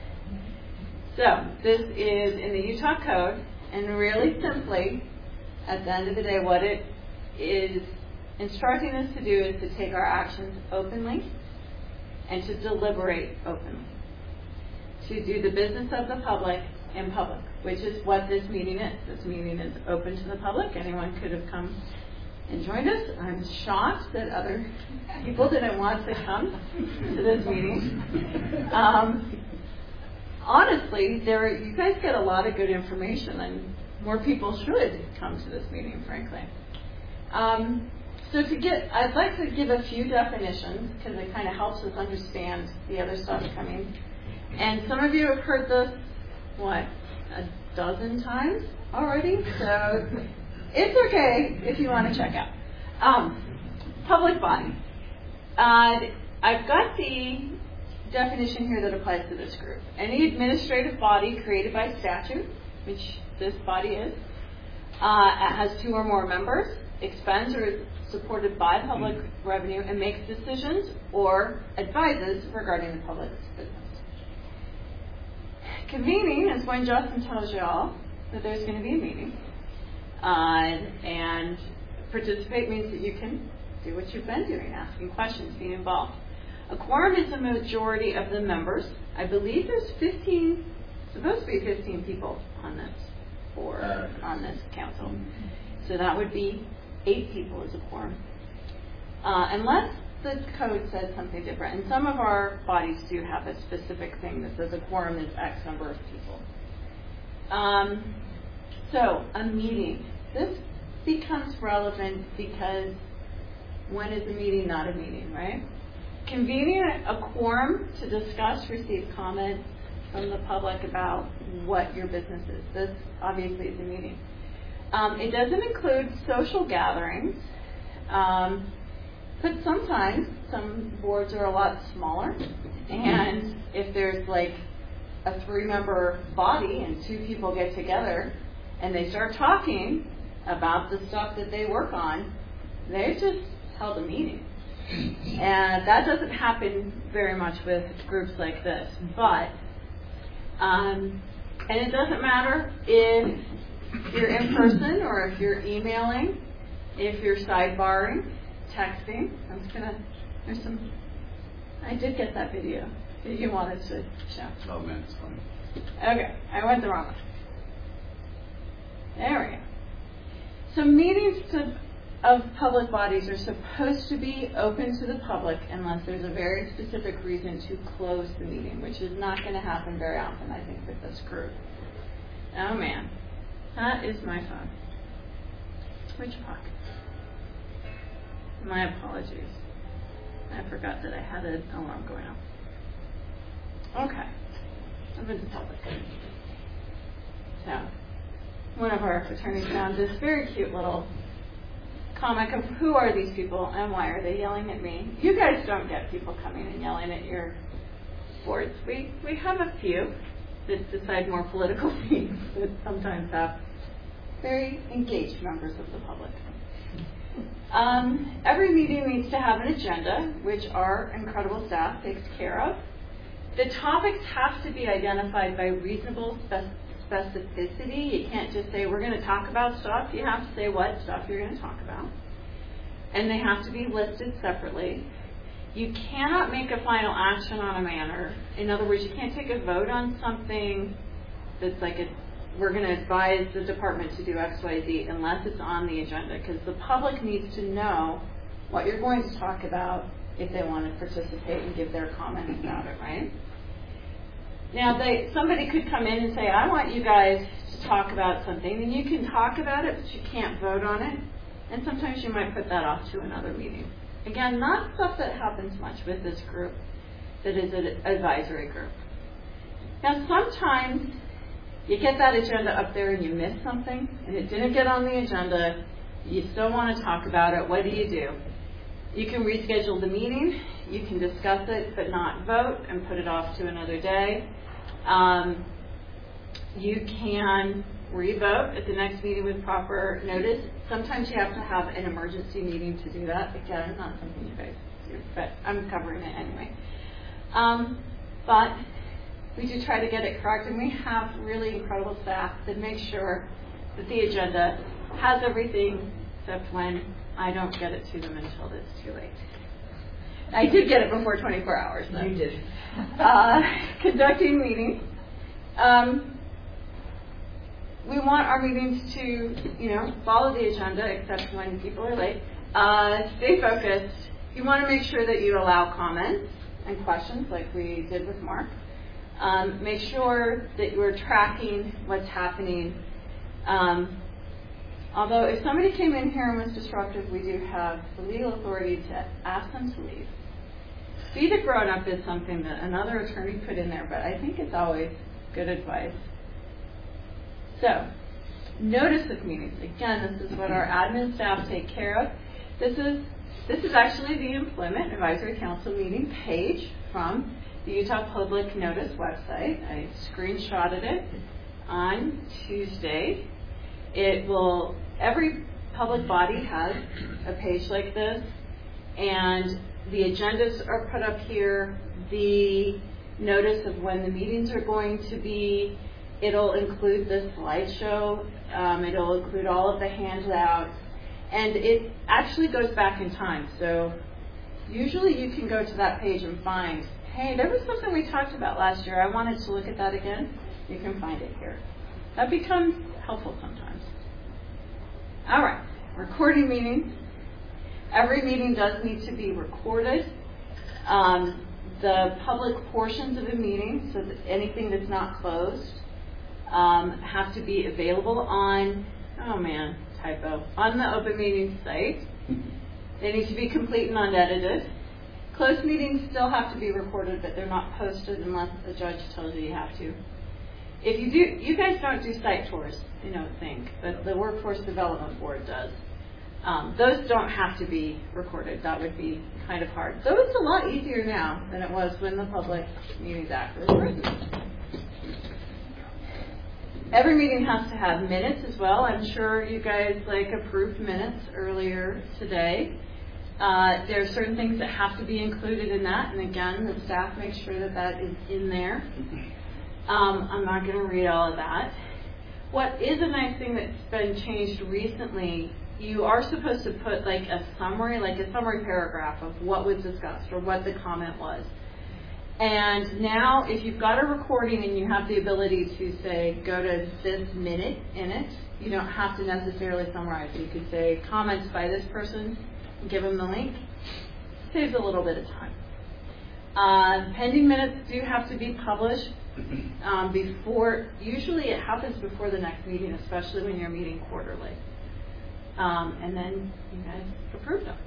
So this is in the Utah Code, and really simply, at the end of the day, what it is instructing us to do is to take our actions openly and to deliberate openly, to do the business of the public in public, which is what this meeting is. This meeting is open to the public. Anyone could have come and joined us. I'm shocked that other people didn't want to come to this meeting. Um, honestly, there you guys get a lot of good information, and more people should come to this meeting, frankly. Um, so to get, I'd like to give a few definitions because it kind of helps us understand the other stuff coming. And some of you have heard this, what, a dozen times already? So it's okay if you want to check out. Um, public body. Uh, I've got the definition here that applies to this group. Any administrative body created by statute, which this body is, uh, has two or more members, expends or is supported by public revenue, and makes decisions or advises regarding the public's business. Convening is when Justin tells you all that there's going to be a meeting. Uh, and participate means that you can do what you've been doing, asking questions, being involved. A quorum is the majority of the members. I believe there's fifteen, supposed to be fifteen people on this, or on this council. So that would be eight people as a quorum. Uh, unless the code says something different. And some of our bodies do have a specific thing that says a quorum is X number of people. Um, so, a meeting. This becomes relevant because when is a meeting not a meeting, right? Convening a quorum to discuss, receive comment from the public about what your business is. This obviously is a meeting. Um, it doesn't include social gatherings, um, but sometimes some boards are a lot smaller, and if there's like a three-member body and two people get together and they start talking about the stuff that they work on, they just held a meeting. And that doesn't happen very much with groups like this, but um, And it doesn't matter if you're in person or if you're emailing, if you're sidebarring, texting. I'm just gonna, there's some, I did get that video that you wanted to show. Oh man, it's funny. Okay, I went the wrong way. There we go. So meetings to, of public bodies are supposed to be open to the public unless there's a very specific reason to close the meeting, which is not going to happen very often, I think, with this group. Oh man, that is my phone. Which pocket? My apologies. I forgot that I had an alarm going off. Okay. Open to public. So, one of our attorneys found this very cute little comic of who are these people and why are they yelling at me. You guys don't get people coming and yelling at your boards. We we have a few that decide more political things that sometimes have very engaged members of the public. Um, every meeting needs to have an agenda, which our incredible staff takes care of. The topics have to be identified by reasonable spec- specificity. You can't just say, we're going to talk about stuff. You have to say what stuff you're going to talk about. And they have to be listed separately. You cannot make a final action on a matter. In other words, you can't take a vote on something that's like a, we're going to advise the department to do X, Y, Z unless it's on the agenda, because the public needs to know what you're going to talk about if they want to participate and give their comments about it, right? Now, they, somebody could come in and say, I want you guys to talk about something, and you can talk about it, but you can't vote on it. And sometimes you might put that off to another meeting. Again, not stuff that happens much with this group that is an advisory group. Now, sometimes you get that agenda up there and you miss something, and it didn't get on the agenda. You still want to talk about it. What do you do? You can reschedule the meeting. You can discuss it but not vote and put it off to another day. Um, you can re-vote at the next meeting with proper notice. Sometimes you have to have an emergency meeting to do that. Again, not something you guys do, but I'm covering it anyway. Um, but we do try to get it correct, and we have really incredible staff that make sure that the agenda has everything except when I don't get it to them until it's too late. I did get it before twenty-four hours, though. You did. Uh, conducting meetings. Um, we want our meetings to, you know, follow the agenda, except when people are late. Uh, stay focused. You want to make sure that you allow comments and questions, like we did with Mark. Um, make sure that you're tracking what's happening. Um, although, if somebody came in here and was disruptive, we do have the legal authority to ask them to leave. Be the grown-up is something that another attorney put in there, but I think it's always good advice. So, notice of meetings. Again, this is what our admin staff take care of. This is this is actually the Employment Advisory Council meeting page from the Utah Public Notice website. I screenshotted it on Tuesday. It will, every public body has a page like this, and the agendas are put up here, the notice of when the meetings are going to be. It'll include the slideshow, um, it'll include all of the handouts, and it actually goes back in time. So usually you can go to that page and find, hey, there was something we talked about last year. I wanted to look at that again. You can find it here. That becomes helpful sometimes. All right, recording meetings. Every meeting does need to be recorded. Um, the public portions of a meeting, so that anything that's not closed, um, have to be available on, oh man, typo, on the open meeting site. They need to be complete and unedited. Closed meetings still have to be recorded, but they're not posted unless the judge tells you you have to. If you do, you guys don't do site tours, you know, think, but the Workforce Development Board does. Um, those don't have to be recorded. That would be kind of hard. Though it's a lot easier now than it was when the Public Meetings Act was written. Every meeting has to have minutes as well. I'm sure you guys like approved minutes earlier today. Uh, there are certain things that have to be included in that, and again, the staff makes sure that that is in there. Um, I'm not going to read all of that. What is a nice thing that's been changed recently, you are supposed to put like a summary, like a summary paragraph of what was discussed or what the comment was. And now if you've got a recording and you have the ability to say, go to this minute in it, you don't have to necessarily summarize. You could say comments by this person, give them the link. Saves a little bit of time. Uh, pending minutes do have to be published um, before, usually it happens before the next meeting, especially when you're meeting quarterly. Um, and then you guys approve them.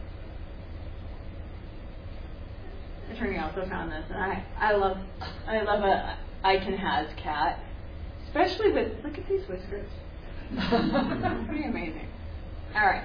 Attorney also found this, and I, I love I love a I can has cat, especially with, look at these whiskers. Pretty amazing. All right.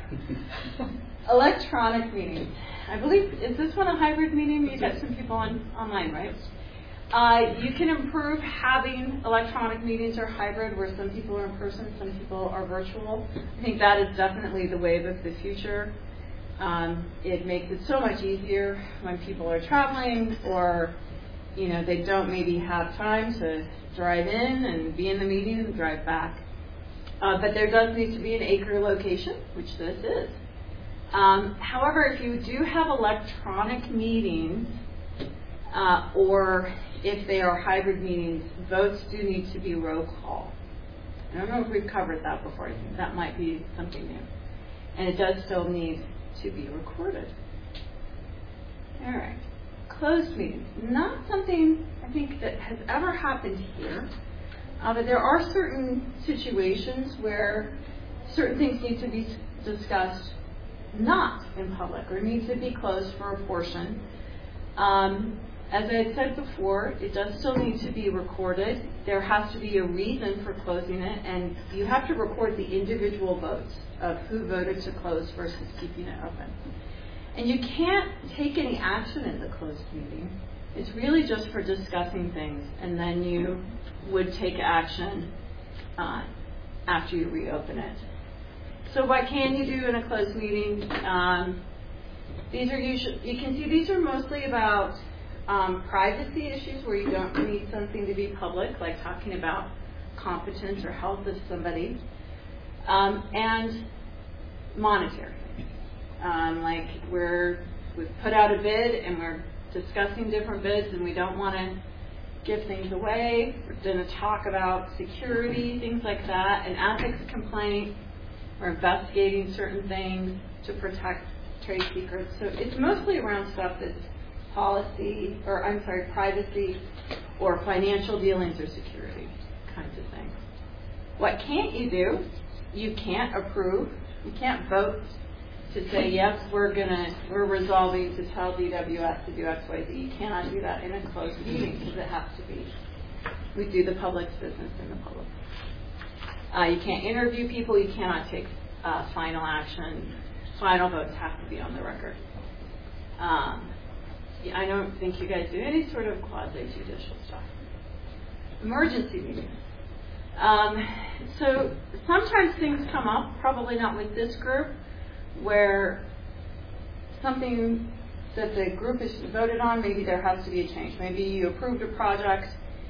Electronic meetings. I believe, is this one a hybrid meeting? You got some people on online, right? Uh, you can improve having electronic meetings or hybrid where some people are in person, some people are virtual. I think that is definitely the wave of the future. Um, it makes it so much easier when people are traveling or, you know, they don't maybe have time to drive in and be in the meeting and drive back. Uh, but there does need to be an acre location, which this is. Um, however, if you do have electronic meetings, uh, or if they are hybrid meetings, votes do need to be roll call. I don't know if we've covered that before. I think that might be something new. And it does still need to be recorded. All right. Closed meetings. Not something I think that has ever happened here, uh, but there are certain situations where certain things need to be discussed not in public or need to be closed for a portion. Um, as I had said before, it does still need to be recorded. There has to be a reason for closing it, and you have to record the individual votes of who voted to close versus keeping it open. And you can't take any action in the closed meeting. It's really just for discussing things, and then you would take action uh, after you reopen it. So what can you do in a closed meeting? Um, these are usually, you can see these are mostly about um, privacy issues where you don't need something to be public, like talking about competence or health of somebody, um, and monetary. Um, like we're, we've put out a bid and we're discussing different bids and we don't want to give things away. We're going to talk about security, things like that, an ethics complaint. We're investigating certain things to protect trade secrets. So it's mostly around stuff that's policy, or I'm sorry, privacy, or financial dealings or security kinds of things. What can't you do? You can't approve. You can't vote to say, yes, we're gonna, we're resolving to tell D W S to do X, Y, Z. You cannot do that in a closed meeting because it has to be, we do the public's business in the public. Uh, you can't interview people. You cannot take uh, final action. Final votes have to be on the record. Um, yeah, I don't think you guys do any sort of quasi-judicial stuff. Emergency meetings. Um, so sometimes things come up, probably not with this group, where something that the group has voted on, maybe there has to be a change. Maybe you approved a project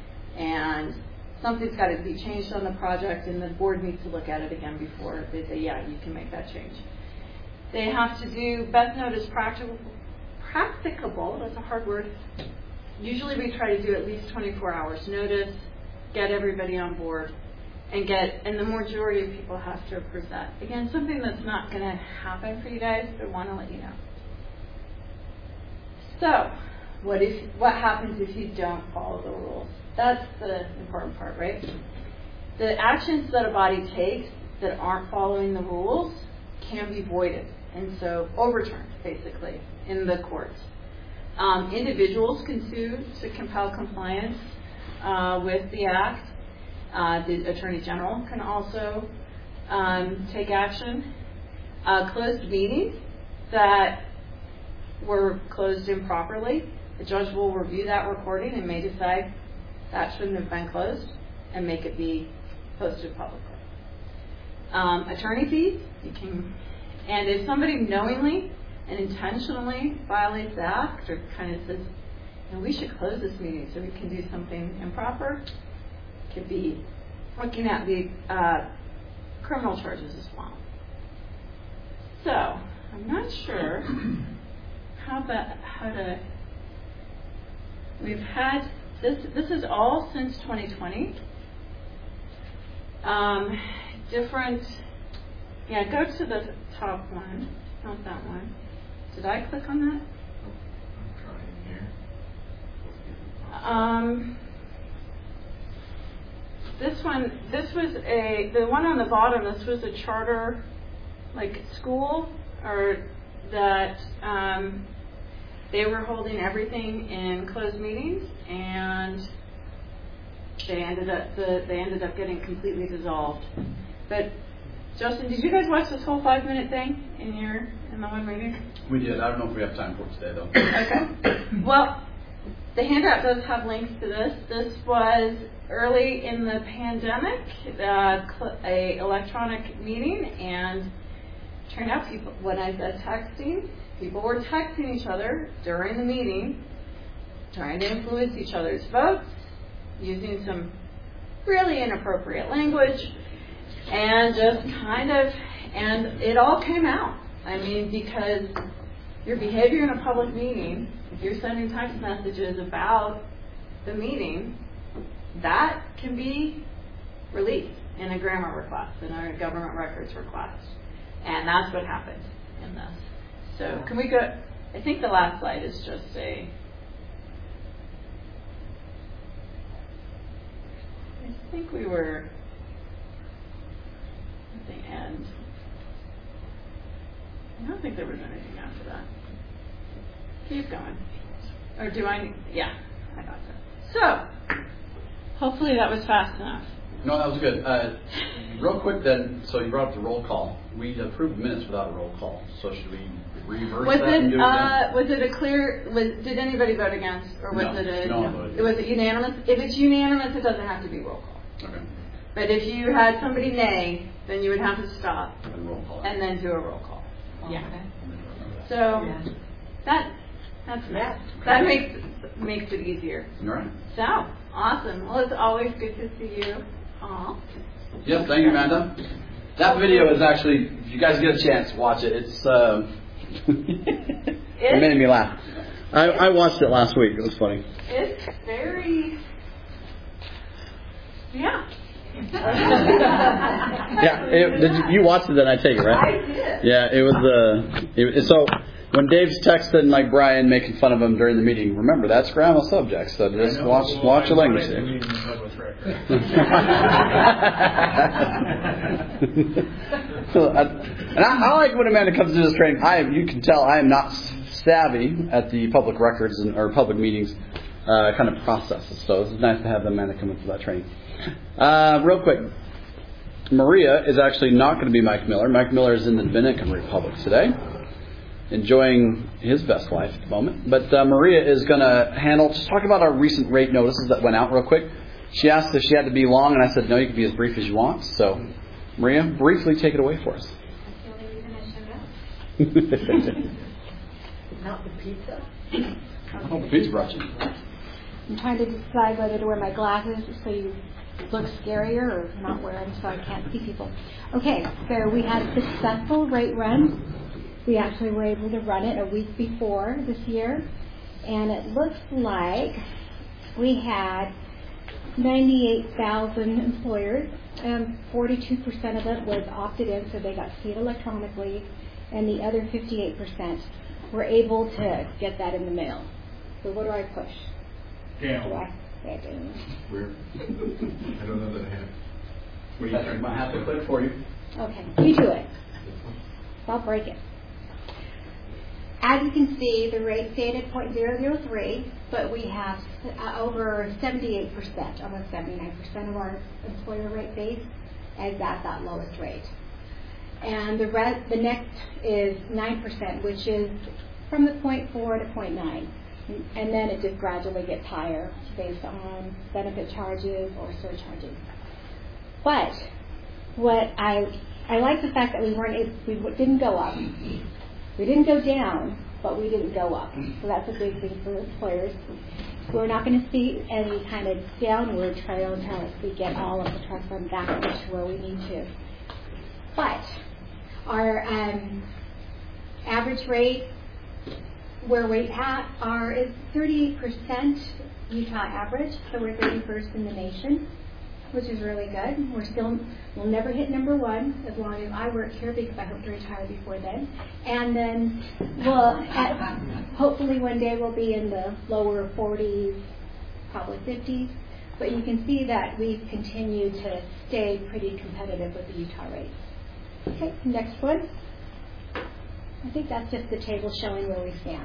and something's got to be changed on the project and the board needs to look at it again before they say, yeah, you can make that change. They have to do best notice practicable, practicable, that's a hard word. Usually we try to do at least twenty-four hours notice, get everybody on board, and get, and the majority of people have to approve that. Again, something that's not going to happen for you guys, but I want to let you know. So, what if, what happens if you don't follow the rules? That's the important part, right? The actions that a body takes that aren't following the rules can be voided, and so overturned, basically, in the courts. Um, individuals can sue to compel compliance uh, with the act. Uh, the Attorney General can also um, take action. Uh, closed meetings that were closed improperly, the judge will review that recording and may decide that shouldn't have been closed and make it be posted publicly. Um, attorney fees, you can, and if somebody knowingly and intentionally violates the act or kind of says, you know, we should close this meeting so we can do something improper, could be looking at the uh, criminal charges as well. So I'm not sure how that how to. We've had this. This is all since twenty twenty. Um, different. Yeah, go to the top one. Not that one. Did I click on that? I'm trying here. Um, this one, this was a, the one on the bottom, this was a charter, like, school, or that um, they were holding everything in closed meetings, and they ended up, the, they ended up getting completely dissolved. But, Justin, did you guys watch this whole five-minute thing in your, in the one meeting? We did. I don't know if we have time for it today, though. Okay. Well, the handout does have links to this. This was early in the pandemic, uh, cl- a electronic meeting, and turned out people, when I said texting, people were texting each other during the meeting, trying to influence each other's votes, using some really inappropriate language, and just kind of, and it all came out. I mean, because your behavior in a public meeting, if you're sending text messages about the meeting, that can be released in a grammar request, in a government records request. And that's what happened in this. So can we go, I think the last slide is just a, I think we were at the end. I don't think there was anything after that. Keep going. Or do I? Yeah, I got that. So, hopefully that was fast enough. No, that was good. Uh, real quick then, so you brought up the roll call. We approved minutes without a roll call. So should we reverse Was that and do it? it Uh, again? was it a clear? Was did anybody vote against, or was No, it a? no one voted. Was it unanimous? If it's unanimous, it doesn't have to be roll call. Okay. But if you had somebody nay, then you would have to stop And roll call. and then do a roll call. Yeah. Okay. So Yeah. that that's Yeah. that makes makes it easier. All right. So awesome. Well, it's always good to see you. Aw. Yes, thank you, Amanda. That video is actually, if you guys get a chance, watch it. It's, uh, it made me laugh. I, I watched it last week. It was funny. It's very, yeah. Yeah, it, did you, you watched it then, I take it, right? I did. Yeah, it was, uh, it, so when Dave's texting like Brian making fun of him during the meeting, remember, that's grandma subject, so just watch, watch your language there. So, I, and I, I like when Amanda comes to this training. I am, you can tell I am not savvy at the public records and or public meetings uh, kind of processes. So it's nice to have Amanda come into that training. Uh, real quick, Maria is actually not going to be Mike Miller. Mike Miller is in the Dominican Republic today, enjoying his best life at the moment. But uh, Maria is going to handle, just talk about our recent rate notices that went out real quick. She asked if she had to be long, and I said, no, you can be as brief as you want. So, Maria, briefly take it away for us. That's the only reason I showed up. Not the pizza? Oh, the pizza brought you. I'm trying to decide whether to wear my glasses so you look scarier or not wear them so I can't see people. Okay, so we had a successful rate run. We actually were able to run it a week before this year. And it looks like we had ninety-eight thousand employers, and forty-two percent of it was opted in, so they got to see it electronically, and the other fifty-eight percent were able to get that in the mail. So what do I push? Down. Do I say it down? Where? I don't know that I have. What are you I trying might have to click for you. Okay, you do it. I'll break it. As you can see, the rate stayed at zero point zero zero three, but we have uh, over seventy-eight percent, almost seventy-nine percent of our employer rate base is at that lowest rate. And the rest, the next is nine percent, which is from the zero point four to zero point nine. And then it just gradually gets higher based on benefit charges or surcharges. But what I I like the fact that we weren't we didn't go up. We didn't go down, but we didn't go up. So that's a big thing for employers. We're not going to see any kind of downward trail until we get all of the trust fund back to where we need to. But our um, average rate, where we at, are is thirty-eight percent Utah average, so we're thirty-first in the nation, which is really good. We're still, we'll never hit number one as long as I work here, because I hope to retire before then. And then we'll, at, hopefully one day we'll be in the lower forties, probably fifties. But you can see that we've continued to stay pretty competitive with the Utah rates. Okay, next one. I think that's just the table showing where we stand.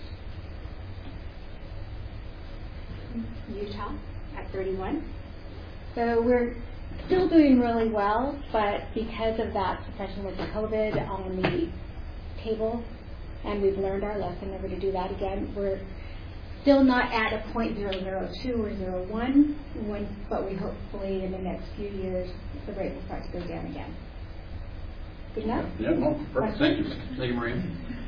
Utah at thirty-one. So we're still doing really well, but because of that suppression with the COVID on the table, and we've learned our lesson never to do that again, we're still not at a point zero zero two or zero one, when, but we hopefully in the next few years the rate will start to go down again. Good enough? Yeah, no, perfect. Thank you. Thank you, Maria.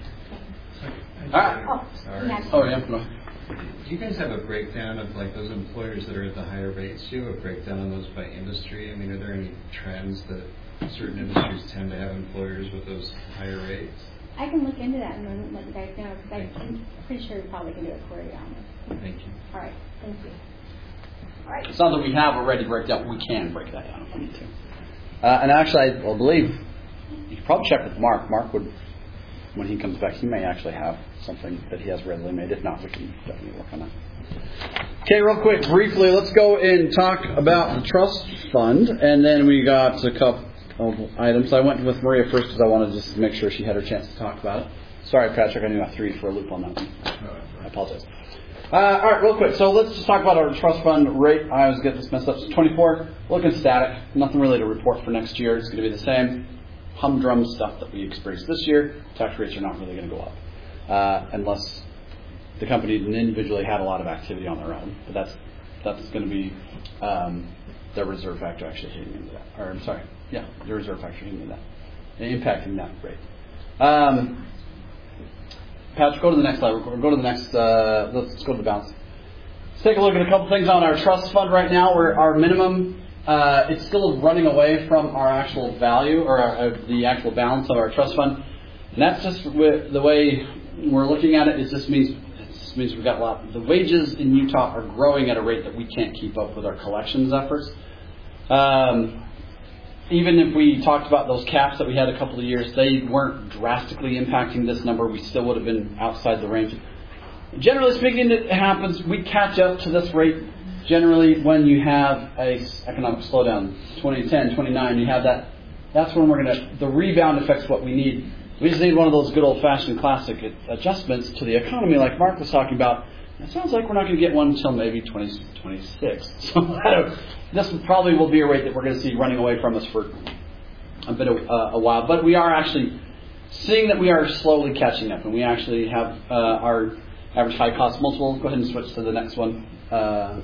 All right. Oh, Sorry. next. Oh, yeah. No. Do you guys have a breakdown of like those employers that are at the higher rates? Do you have a breakdown on those by industry? I mean, are there any trends that certain industries tend to have employers with those higher rates? I can look into that and let you guys know, because I'm pretty sure we probably can do a query on this. Thank you. All right, thank you. All right. It's not that we have already break down. We can break that down if we need to. Uh, and actually, I will believe you could probably check with Mark. Mark would, when he comes back, he may actually have something that he has readily made. If not, we can definitely work on that. Okay, real quick, briefly, let's go and talk about the trust fund, and then we got a couple of items. I went with Maria first because I wanted to just make sure she had her chance to talk about it. Sorry, Patrick, I knew I threw you for a loop on that one. I apologize. Uh, all right, real quick. So let's just talk about our trust fund rate. I always get this messed up. It's twenty-four, looking static. Nothing really to report for next year. It's going to be the same humdrum stuff that we experienced this year. Tax rates are not really going to go up uh, unless the company individually had a lot of activity on their own. But that's that's going to be um, the reserve factor actually hitting into that. Or I'm sorry, yeah, the reserve factor hitting into that, and impacting that rate. Um, Patrick, go to the next slide. We'll go to the next. Uh, let's go to the balance. Let's take a look at a couple things on our trust fund right now. Where our minimum, uh, it's still running away from our actual value or our, uh, the actual balance of our trust fund, and that's just with the way we're looking at it. It just means it just means we've got a lot. The wages in Utah are growing at a rate that we can't keep up with our collections efforts. Um, Even if we talked about those caps that we had a couple of years, they weren't drastically impacting this number. We still would have been outside the range. Generally speaking, it happens. We catch up to this rate generally when you have a economic slowdown. twenty ten, twenty nine, you have that. That's when we're going to, the rebound affects what we need. We just need one of those good old-fashioned classic adjustments to the economy like Mark was talking about. It sounds like we're not going to get one until maybe twenty twenty-six. So I don't, this probably will be a rate that we're going to see running away from us for a bit of uh, a while. But we are actually seeing that we are slowly catching up, and we actually have uh, our average high cost multiple. Go ahead and switch to the next one. Uh,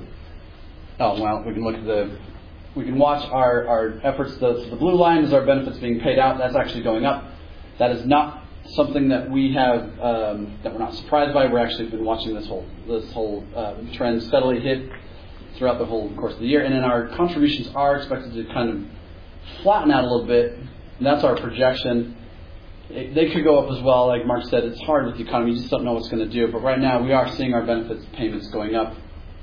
oh well, we can look at the. We can watch our our efforts. The, the blue line is our benefits being paid out. That's actually going up. That is not something that we have um, that we're not surprised by. We're actually been watching this whole this whole uh, trend steadily hit throughout the whole course of the year, and then our contributions are expected to kind of flatten out a little bit. And that's our projection. It, they could go up as well, like Mark said. It's hard with the economy; you just don't know what's going to do. But right now, we are seeing our benefits payments going up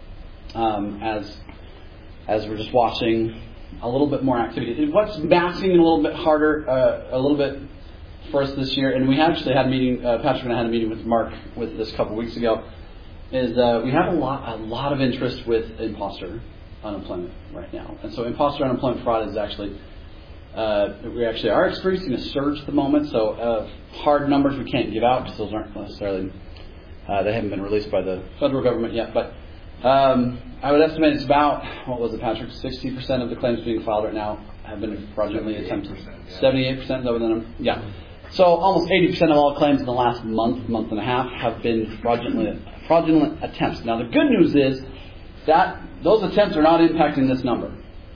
um, as as we're just watching a little bit more activity. What's masking a little bit harder, uh, a little bit. For us this year, and we actually had a meeting. Uh, Patrick and I had a meeting with Mark with this a couple of weeks ago. Is uh, we have a lot, a lot of interest with imposter unemployment right now, and so imposter unemployment fraud is actually uh, we actually are experiencing a surge at the moment. So uh, hard numbers we can't give out because those aren't necessarily uh, they haven't been released by the federal government yet. But um, I would estimate it's about what was it, Patrick? Sixty percent of the claims being filed right now have been fraudulently attempted. Seventy-eight percent. Is that what the number? Yeah. So almost eighty percent of all claims in the last month, month and a half have been fraudulent, fraudulent attempts. Now the good news is that those attempts are not impacting this number.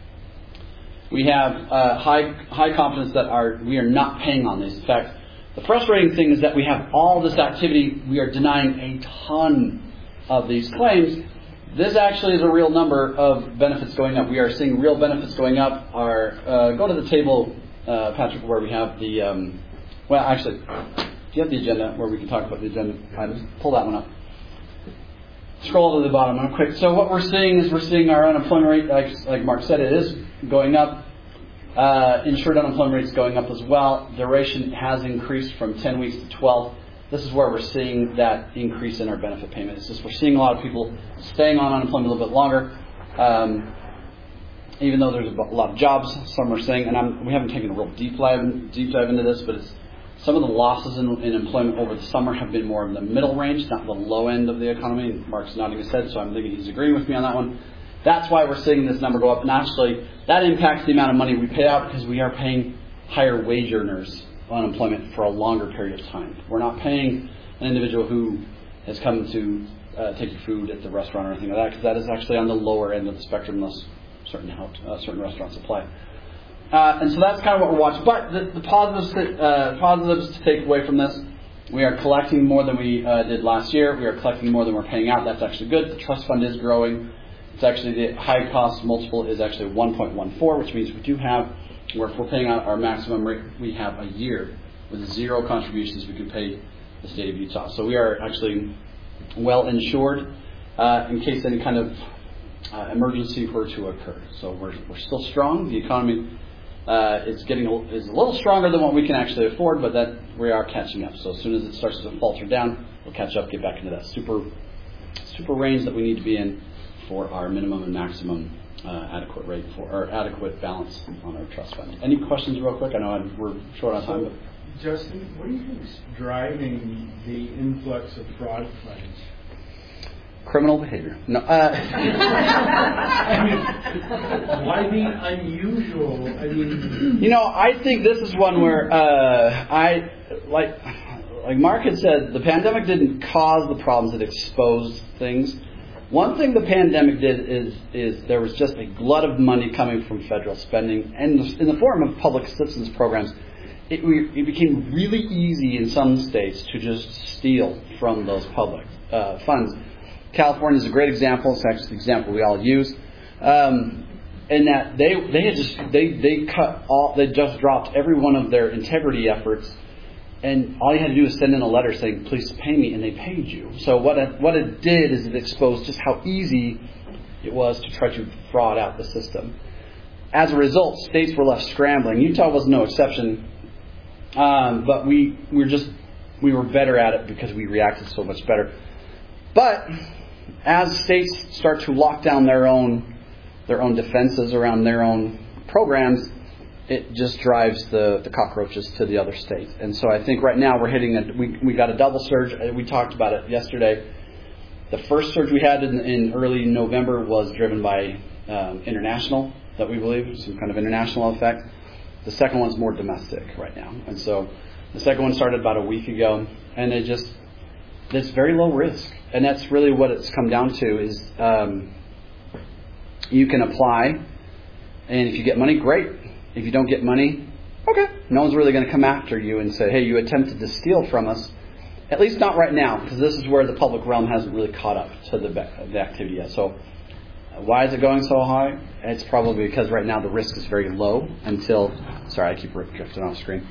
We have uh, high high confidence that our we are not paying on these. In fact, the frustrating thing is that we have all this activity. We are denying a ton of these claims, this actually is a real number of benefits going up. We are seeing real benefits going up. Our uh, go to the table, uh, Patrick, where we have the. Um, well, actually, do you have the agenda where we can talk about the agenda items? Pull that one up. Scroll to the bottom real quick. So what we're seeing is we're seeing our unemployment rate, like, like Mark said, it is going up. Uh, insured unemployment rate is going up as well. Duration has increased from ten weeks to twelve. This is where we're seeing that increase in our benefit payment. It's just we're seeing a lot of people staying on unemployment a little bit longer, um, even though there's a lot of jobs. Some are saying, and I'm, we haven't taken a real deep dive, deep dive into this, but it's, some of the losses in, in employment over the summer have been more in the middle range, not the low end of the economy. Mark's nodding his head, so I'm thinking he's agreeing with me on that one. That's why we're seeing this number go up. And actually, that impacts the amount of money we pay out because we are paying higher wage earners unemployment for a longer period of time. We're not paying an individual who has come to uh, take your food at the restaurant or anything like that, because that is actually on the lower end of the spectrum unless certain help, uh, certain restaurants apply. Uh, and so that's kind of what we're watching. But the, the positives, to, uh, positives to take away from this, we are collecting more than we uh, did last year. We are collecting more than we're paying out. That's actually good. The trust fund is growing. It's actually the high cost multiple is actually one point one four, which means we do have, where if we're paying out our maximum rate, we have a year with zero contributions we can pay the state of Utah. So we are actually well insured uh, in case any kind of uh, emergency were to occur. So we're we're still strong. The economy uh, is getting a, is a little stronger than what we can actually afford, but that we are catching up. So as soon as it starts to falter down, we'll catch up, get back into that super super range that we need to be in for our minimum and maximum uh, adequate rate for or adequate balance on our trust fund. Any questions, real quick? I know I'm, we're short on time. But Justin, what do you think is driving the influx of fraud claims? Criminal behavior. No. Uh, I mean, why be unusual? I mean, you know, I think this is one where uh, I like like Mark had said, the pandemic didn't cause the problems; it exposed things. One thing the pandemic did is is there was just a glut of money coming from federal spending, and in the form of public assistance programs. It, it became really easy in some states to just steal from those public uh, funds. California is a great example. It's actually the example we all use, um, in that they they had just they they cut all they just dropped every one of their integrity efforts, and all you had to do was send in a letter saying, "Please pay me," and they paid you. So what it, what it did is it exposed just how easy it was to try to fraud out the system. As a result, states were left scrambling. Utah was no exception. Um, but we we were just we were better at it because we reacted so much better. But as states start to lock down their own their own defenses around their own programs, it just drives the, the cockroaches to the other states. And so I think right now we're hitting a we we got a double surge. We talked about it yesterday. The first surge we had in, in early November was driven by um, international, that we believe, some kind of international effect. The second one's more domestic right now. And so the second one started about a week ago, and it just, it's very low risk. And that's really what it's come down to is um, you can apply, and if you get money, great. If you don't get money, okay. No one's really going to come after you and say, hey, you attempted to steal from us. At least not right now, because this is where the public realm hasn't really caught up to the, the activity yet. So why is it going so high? It's probably because right now the risk is very low until... Sorry, I keep drifting off screen.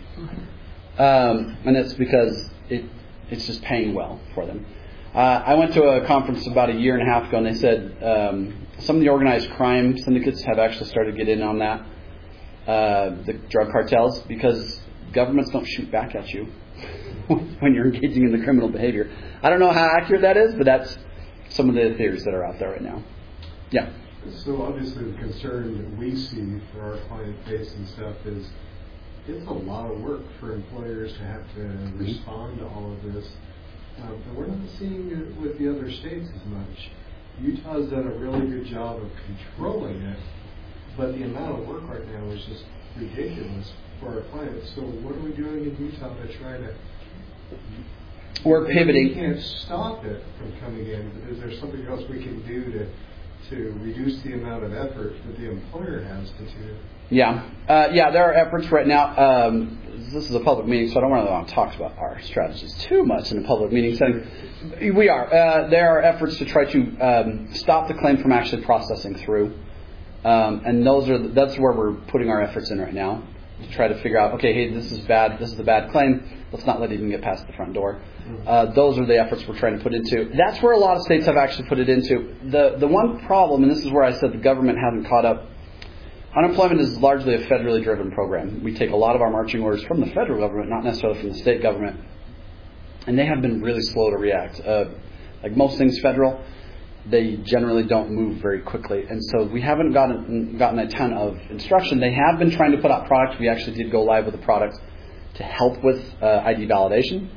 Um, and it's because it it's just paying well for them. Uh, I went to a conference about a year and a half ago, and they said um, some of the organized crime syndicates have actually started to get in on that, uh, the drug cartels, because governments don't shoot back at you when you're engaging in the criminal behavior. I don't know how accurate that is, but that's some of the theories that are out there right now. Yeah. So obviously the concern that we see for our client base and stuff is it's a lot of work for employers to have to mm-hmm. respond to all of this. Uh, but we're not seeing it with the other states as much. Utah's done a really good job of controlling it, but the amount of work right now is just ridiculous for our clients. So what are we doing in Utah to try to... We're pivoting. We can't stop it from coming in, but is there something else we can do to to reduce the amount of effort that the employer has to do? Yeah. Uh, yeah, there are efforts right now. Um, this is a public meeting, so I don't really want to talk about our strategies too much in a public meeting setting. We are. Uh, there are efforts to try to um, stop the claim from actually processing through. Um, and those are that's where we're putting our efforts in right now, to try to figure out, okay, hey, this is bad, this is a bad claim, let's not let it even get past the front door. Uh, those are the efforts we're trying to put into. That's where a lot of states have actually put it into. The the one problem, and this is where I said the government hasn't caught up, unemployment is largely a federally driven program. We take a lot of our marching orders from the federal government, not necessarily from the state government, and they have been really slow to react. Uh, like most things federal, they generally don't move very quickly. And so we haven't gotten gotten a ton of instruction. They have been trying to put out products. We actually did go live with a product to help with uh, I D validation.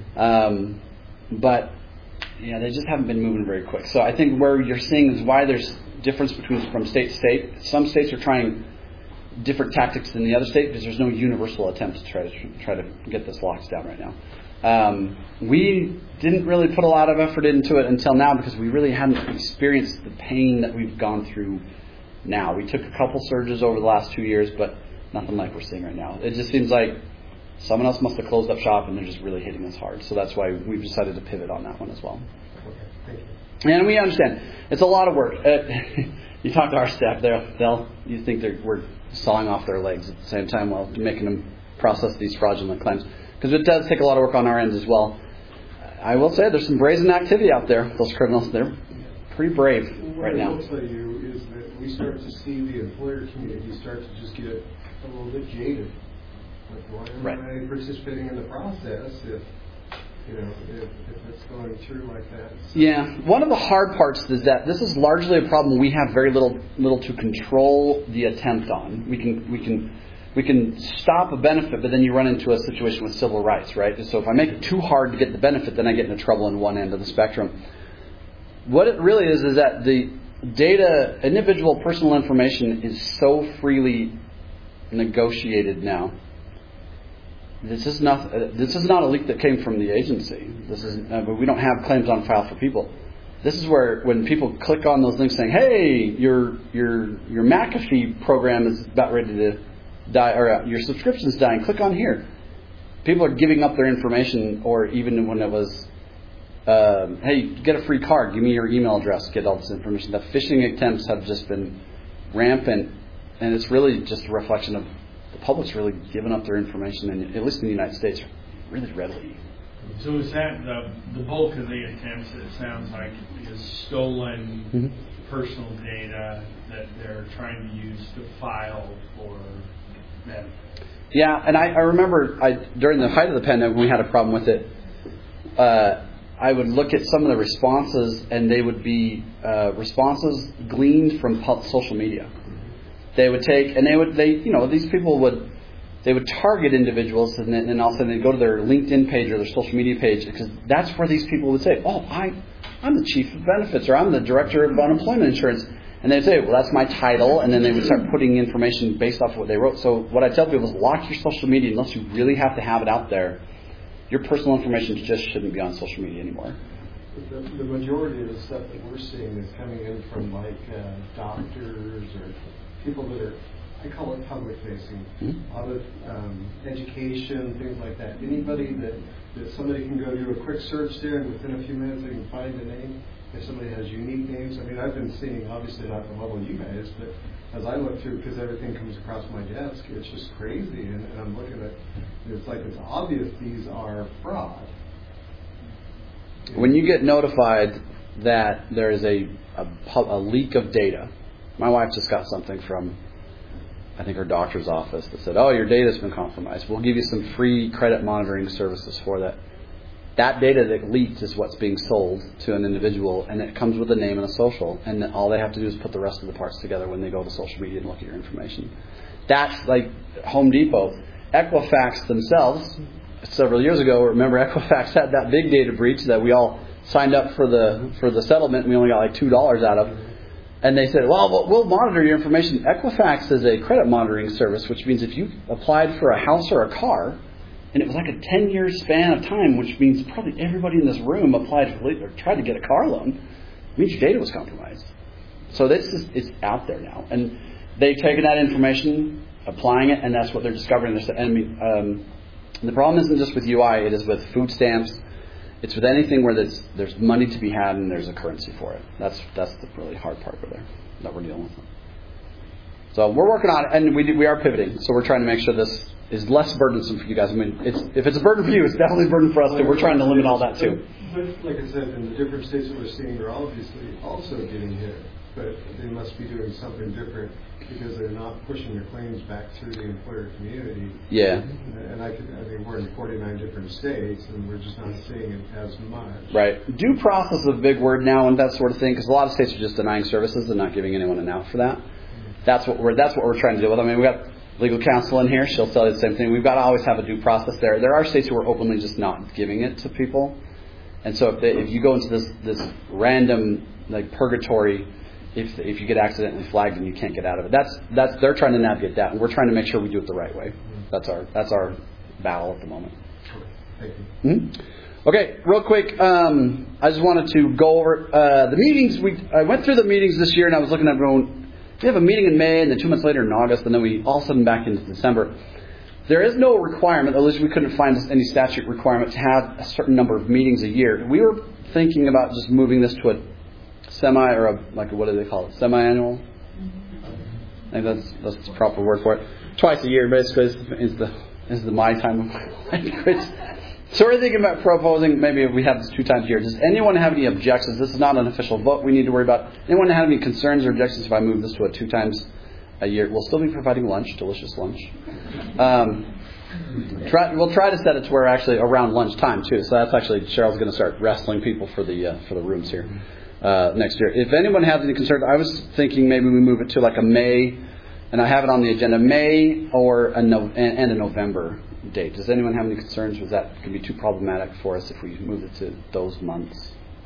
Um, but, yeah, they just haven't been moving very quick. So I think where you're seeing is why there's difference between from state to state. Some states are trying different tactics than the other state because there's no universal attempt to try to try to get this locked down right now. Um, we didn't really put a lot of effort into it until now because we really hadn't experienced the pain that we've gone through now. We took a couple surges over the last two years, but nothing like we're seeing right now. It just seems like someone else must have closed up shop and they're just really hitting us hard. So that's why we've decided to pivot on that one as well. Okay, thank you. And we understand it's a lot of work. Uh, you talk to our staff, they'll, they'll you think they're, we're sawing off their legs at the same time while making them process these fraudulent claims. Because it does take a lot of work on our end as well. I will say there's some brazen activity out there. Those criminals, they're pretty brave what right I now. What I will tell you is that we start to see the employer community start to just get a little bit jaded. Like, why am Right. I participating in the process if, you know, if, if it's going through like that? So Yeah, one of the hard parts is that this is largely a problem we have very little little to control the attempt on. We can we can we can stop a benefit, but then you run into a situation with civil rights, right? So if I make it too hard to get the benefit, then I get into trouble in one end of the spectrum. What it really is is that the data, individual personal information, is so freely negotiated now. This is not uh, this is not a leak that came from the agency. This is uh, but we don't have claims on file for people. This is where when people click on those links saying, "Hey, your your your McAfee program is about ready to die, or uh, your subscription's dying. Click on here." People are giving up their information, or even when it was, uh, "Hey, get a free card. Give me your email address. Get all this information." The phishing attempts have just been rampant, and it's really just a reflection of the public's really given up their information, and at least in the United States, really readily. So is that the, the bulk of the attempts, it sounds like, is stolen Mm-hmm. personal data that they're trying to use to file for benefits? Yeah, and I, I remember I, during the height of the pandemic when we had a problem with it, uh, I would look at some of the responses, and they would be uh, responses gleaned from pub- social media. They would take, and they would, they, you know, these people would, they would target individuals, and then and all of a sudden they'd go to their LinkedIn page or their social media page, because that's where these people would say, "Oh, I, I'm the chief of benefits, or I'm the director of unemployment insurance," and they'd say, "Well, that's my title," and then they would start putting information based off of what they wrote. So what I tell people is, lock your social media unless you really have to have it out there. Your personal information just shouldn't be on social media anymore. The, the majority of the stuff that we're seeing is coming in from like uh, doctors or people that are, I call it public facing, Mm-hmm. a lot of um, education, things like that. Anybody that, that somebody can go do a quick search there, and within a few minutes they can find the name. If somebody has unique names, I mean, I've been seeing, obviously not the level you guys, but as I look through, because everything comes across my desk, it's just crazy, and, and I'm looking at, it's like it's obvious these are fraud. When you get notified that there is a, a, pu- a leak of data, my wife just got something from, I think, her doctor's office that said, "Oh, your data's been compromised. We'll give you some free credit monitoring services for that." That data that leaked is what's being sold to an individual, and it comes with a name and a social, and then all they have to do is put the rest of the parts together when they go to social media and look at your information. That's like Home Depot. Equifax themselves, several years ago, remember Equifax had that big data breach that we all signed up for the for the settlement, and we only got like two dollars out of. And they said, well, we'll monitor your information. Equifax is a credit monitoring service, which means if you applied for a house or a car, and it was like a ten-year span of time, which means probably everybody in this room applied for or tried to get a car loan, it means your data was compromised. So this is it's out there now. And they've taken that information, applying it, and that's what they're discovering. There's, I mean, um, And the problem isn't just with U I, it is with food stamps. It's with anything where there's, there's money to be had and there's a currency for it. That's that's the really hard part over there that we're dealing with. So we're working on it, and we do, we are pivoting. So we're trying to make sure this is less burdensome for you guys. I mean, it's, if it's a burden for you, it's definitely a burden for us too. We're trying to limit all that too. But like I said, in the different states that we're seeing are obviously also getting hit, but they must be doing something different because they're not pushing their claims back through the employer community. Yeah. And I, could, I mean, we're in forty-nine different states, and we're just not seeing it as much. Right. Due process is a big word now, and that sort of thing, because a lot of states are just denying services and not giving anyone an out for that. That's what we're that's what we're trying to deal with. I mean, we got legal counsel in here; she'll tell you the same thing. We've got to always have a due process there. There are states who are openly just not giving it to people, and so if they, if you go into this this random like purgatory, if if you get accidentally flagged and you can't get out of it, that's that's they're trying to navigate that, and we're trying to make sure we do it the right way. That's our that's our battle at the moment. Thank you. Mm-hmm. Okay, real quick, um, I just wanted to go over uh, the meetings. We I went through the meetings this year, and I was looking at going. We have a meeting in May, and then two months later in August, and then we all of a sudden back into December. There is no requirement, at least we couldn't find any statute requirement to have a certain number of meetings a year. We were thinking about just moving this to a semi, or a, like, what do they call it, semi-annual? I think that's, that's the proper word for it. Twice a year, basically, is, is the is the my time of my life. So we're thinking about proposing, maybe if we have this two times a year. Does anyone have any objections? This is not an official vote we need to worry about. Anyone have any concerns or objections if I move this to a two times a year? We'll still be providing lunch, delicious lunch. Um, try, we'll try to set it to where actually around lunchtime too. So that's actually, Cheryl's going to start wrestling people for the uh, for the rooms here uh, next year. If anyone has any concerns, I was thinking maybe we move it to like a May, and I have it on the agenda, May or a no, and, and a November date. Does anyone have any concerns with that? Could be too problematic for us if we move it to those months.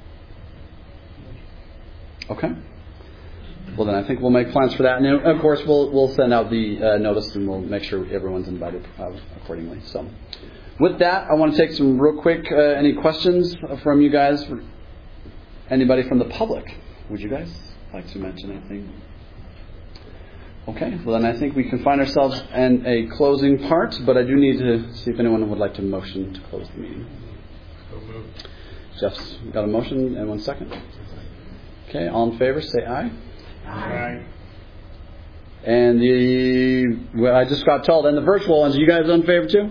Okay. Well, then I think we'll make plans for that, and of course we'll we'll send out the uh, notice, and we'll make sure everyone's invited uh, accordingly. So, with that, I want to take some real quick. Uh, any questions from you guys? Anybody from the public? Would you guys like to mention anything? Okay, well then I think we can find ourselves in a closing part, but I do need to see if anyone would like to motion to close the meeting. So moved. Jeff's got a motion, and one second. Okay, all in favor, say aye. Aye. And the, well, I just got told, and the virtual ones, are you guys in favor too?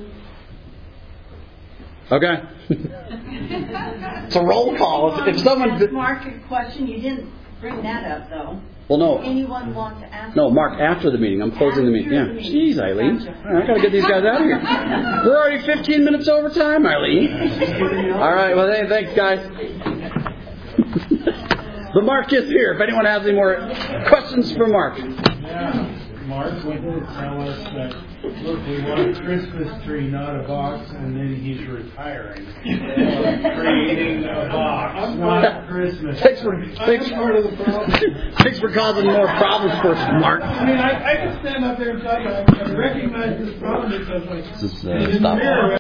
Okay. It's a roll call. If, if someone... Ask Mark a question, you didn't bring that up though. Well, no. Anyone want to ask? No, Mark, after the meeting. I'm closing the meeting. Yeah. Jeez, Eileen. All right, I got to get these guys out of here. We're already fifteen minutes over time, Eileen. All right, well, hey, thanks, guys. But Mark is here. If anyone has any more questions for Mark. Yeah, Mark went to tell us that, look, we want a Christmas tree, not a box, and then he's retiring. Creating a box, not a Christmas Thanks for, tree. thanks, Part of the problem. thanks for causing more problems for us, Mark. I mean, I, I can stand up there and talk. I, I recognize this problem because, like, This is, uh, in the stop. mirror,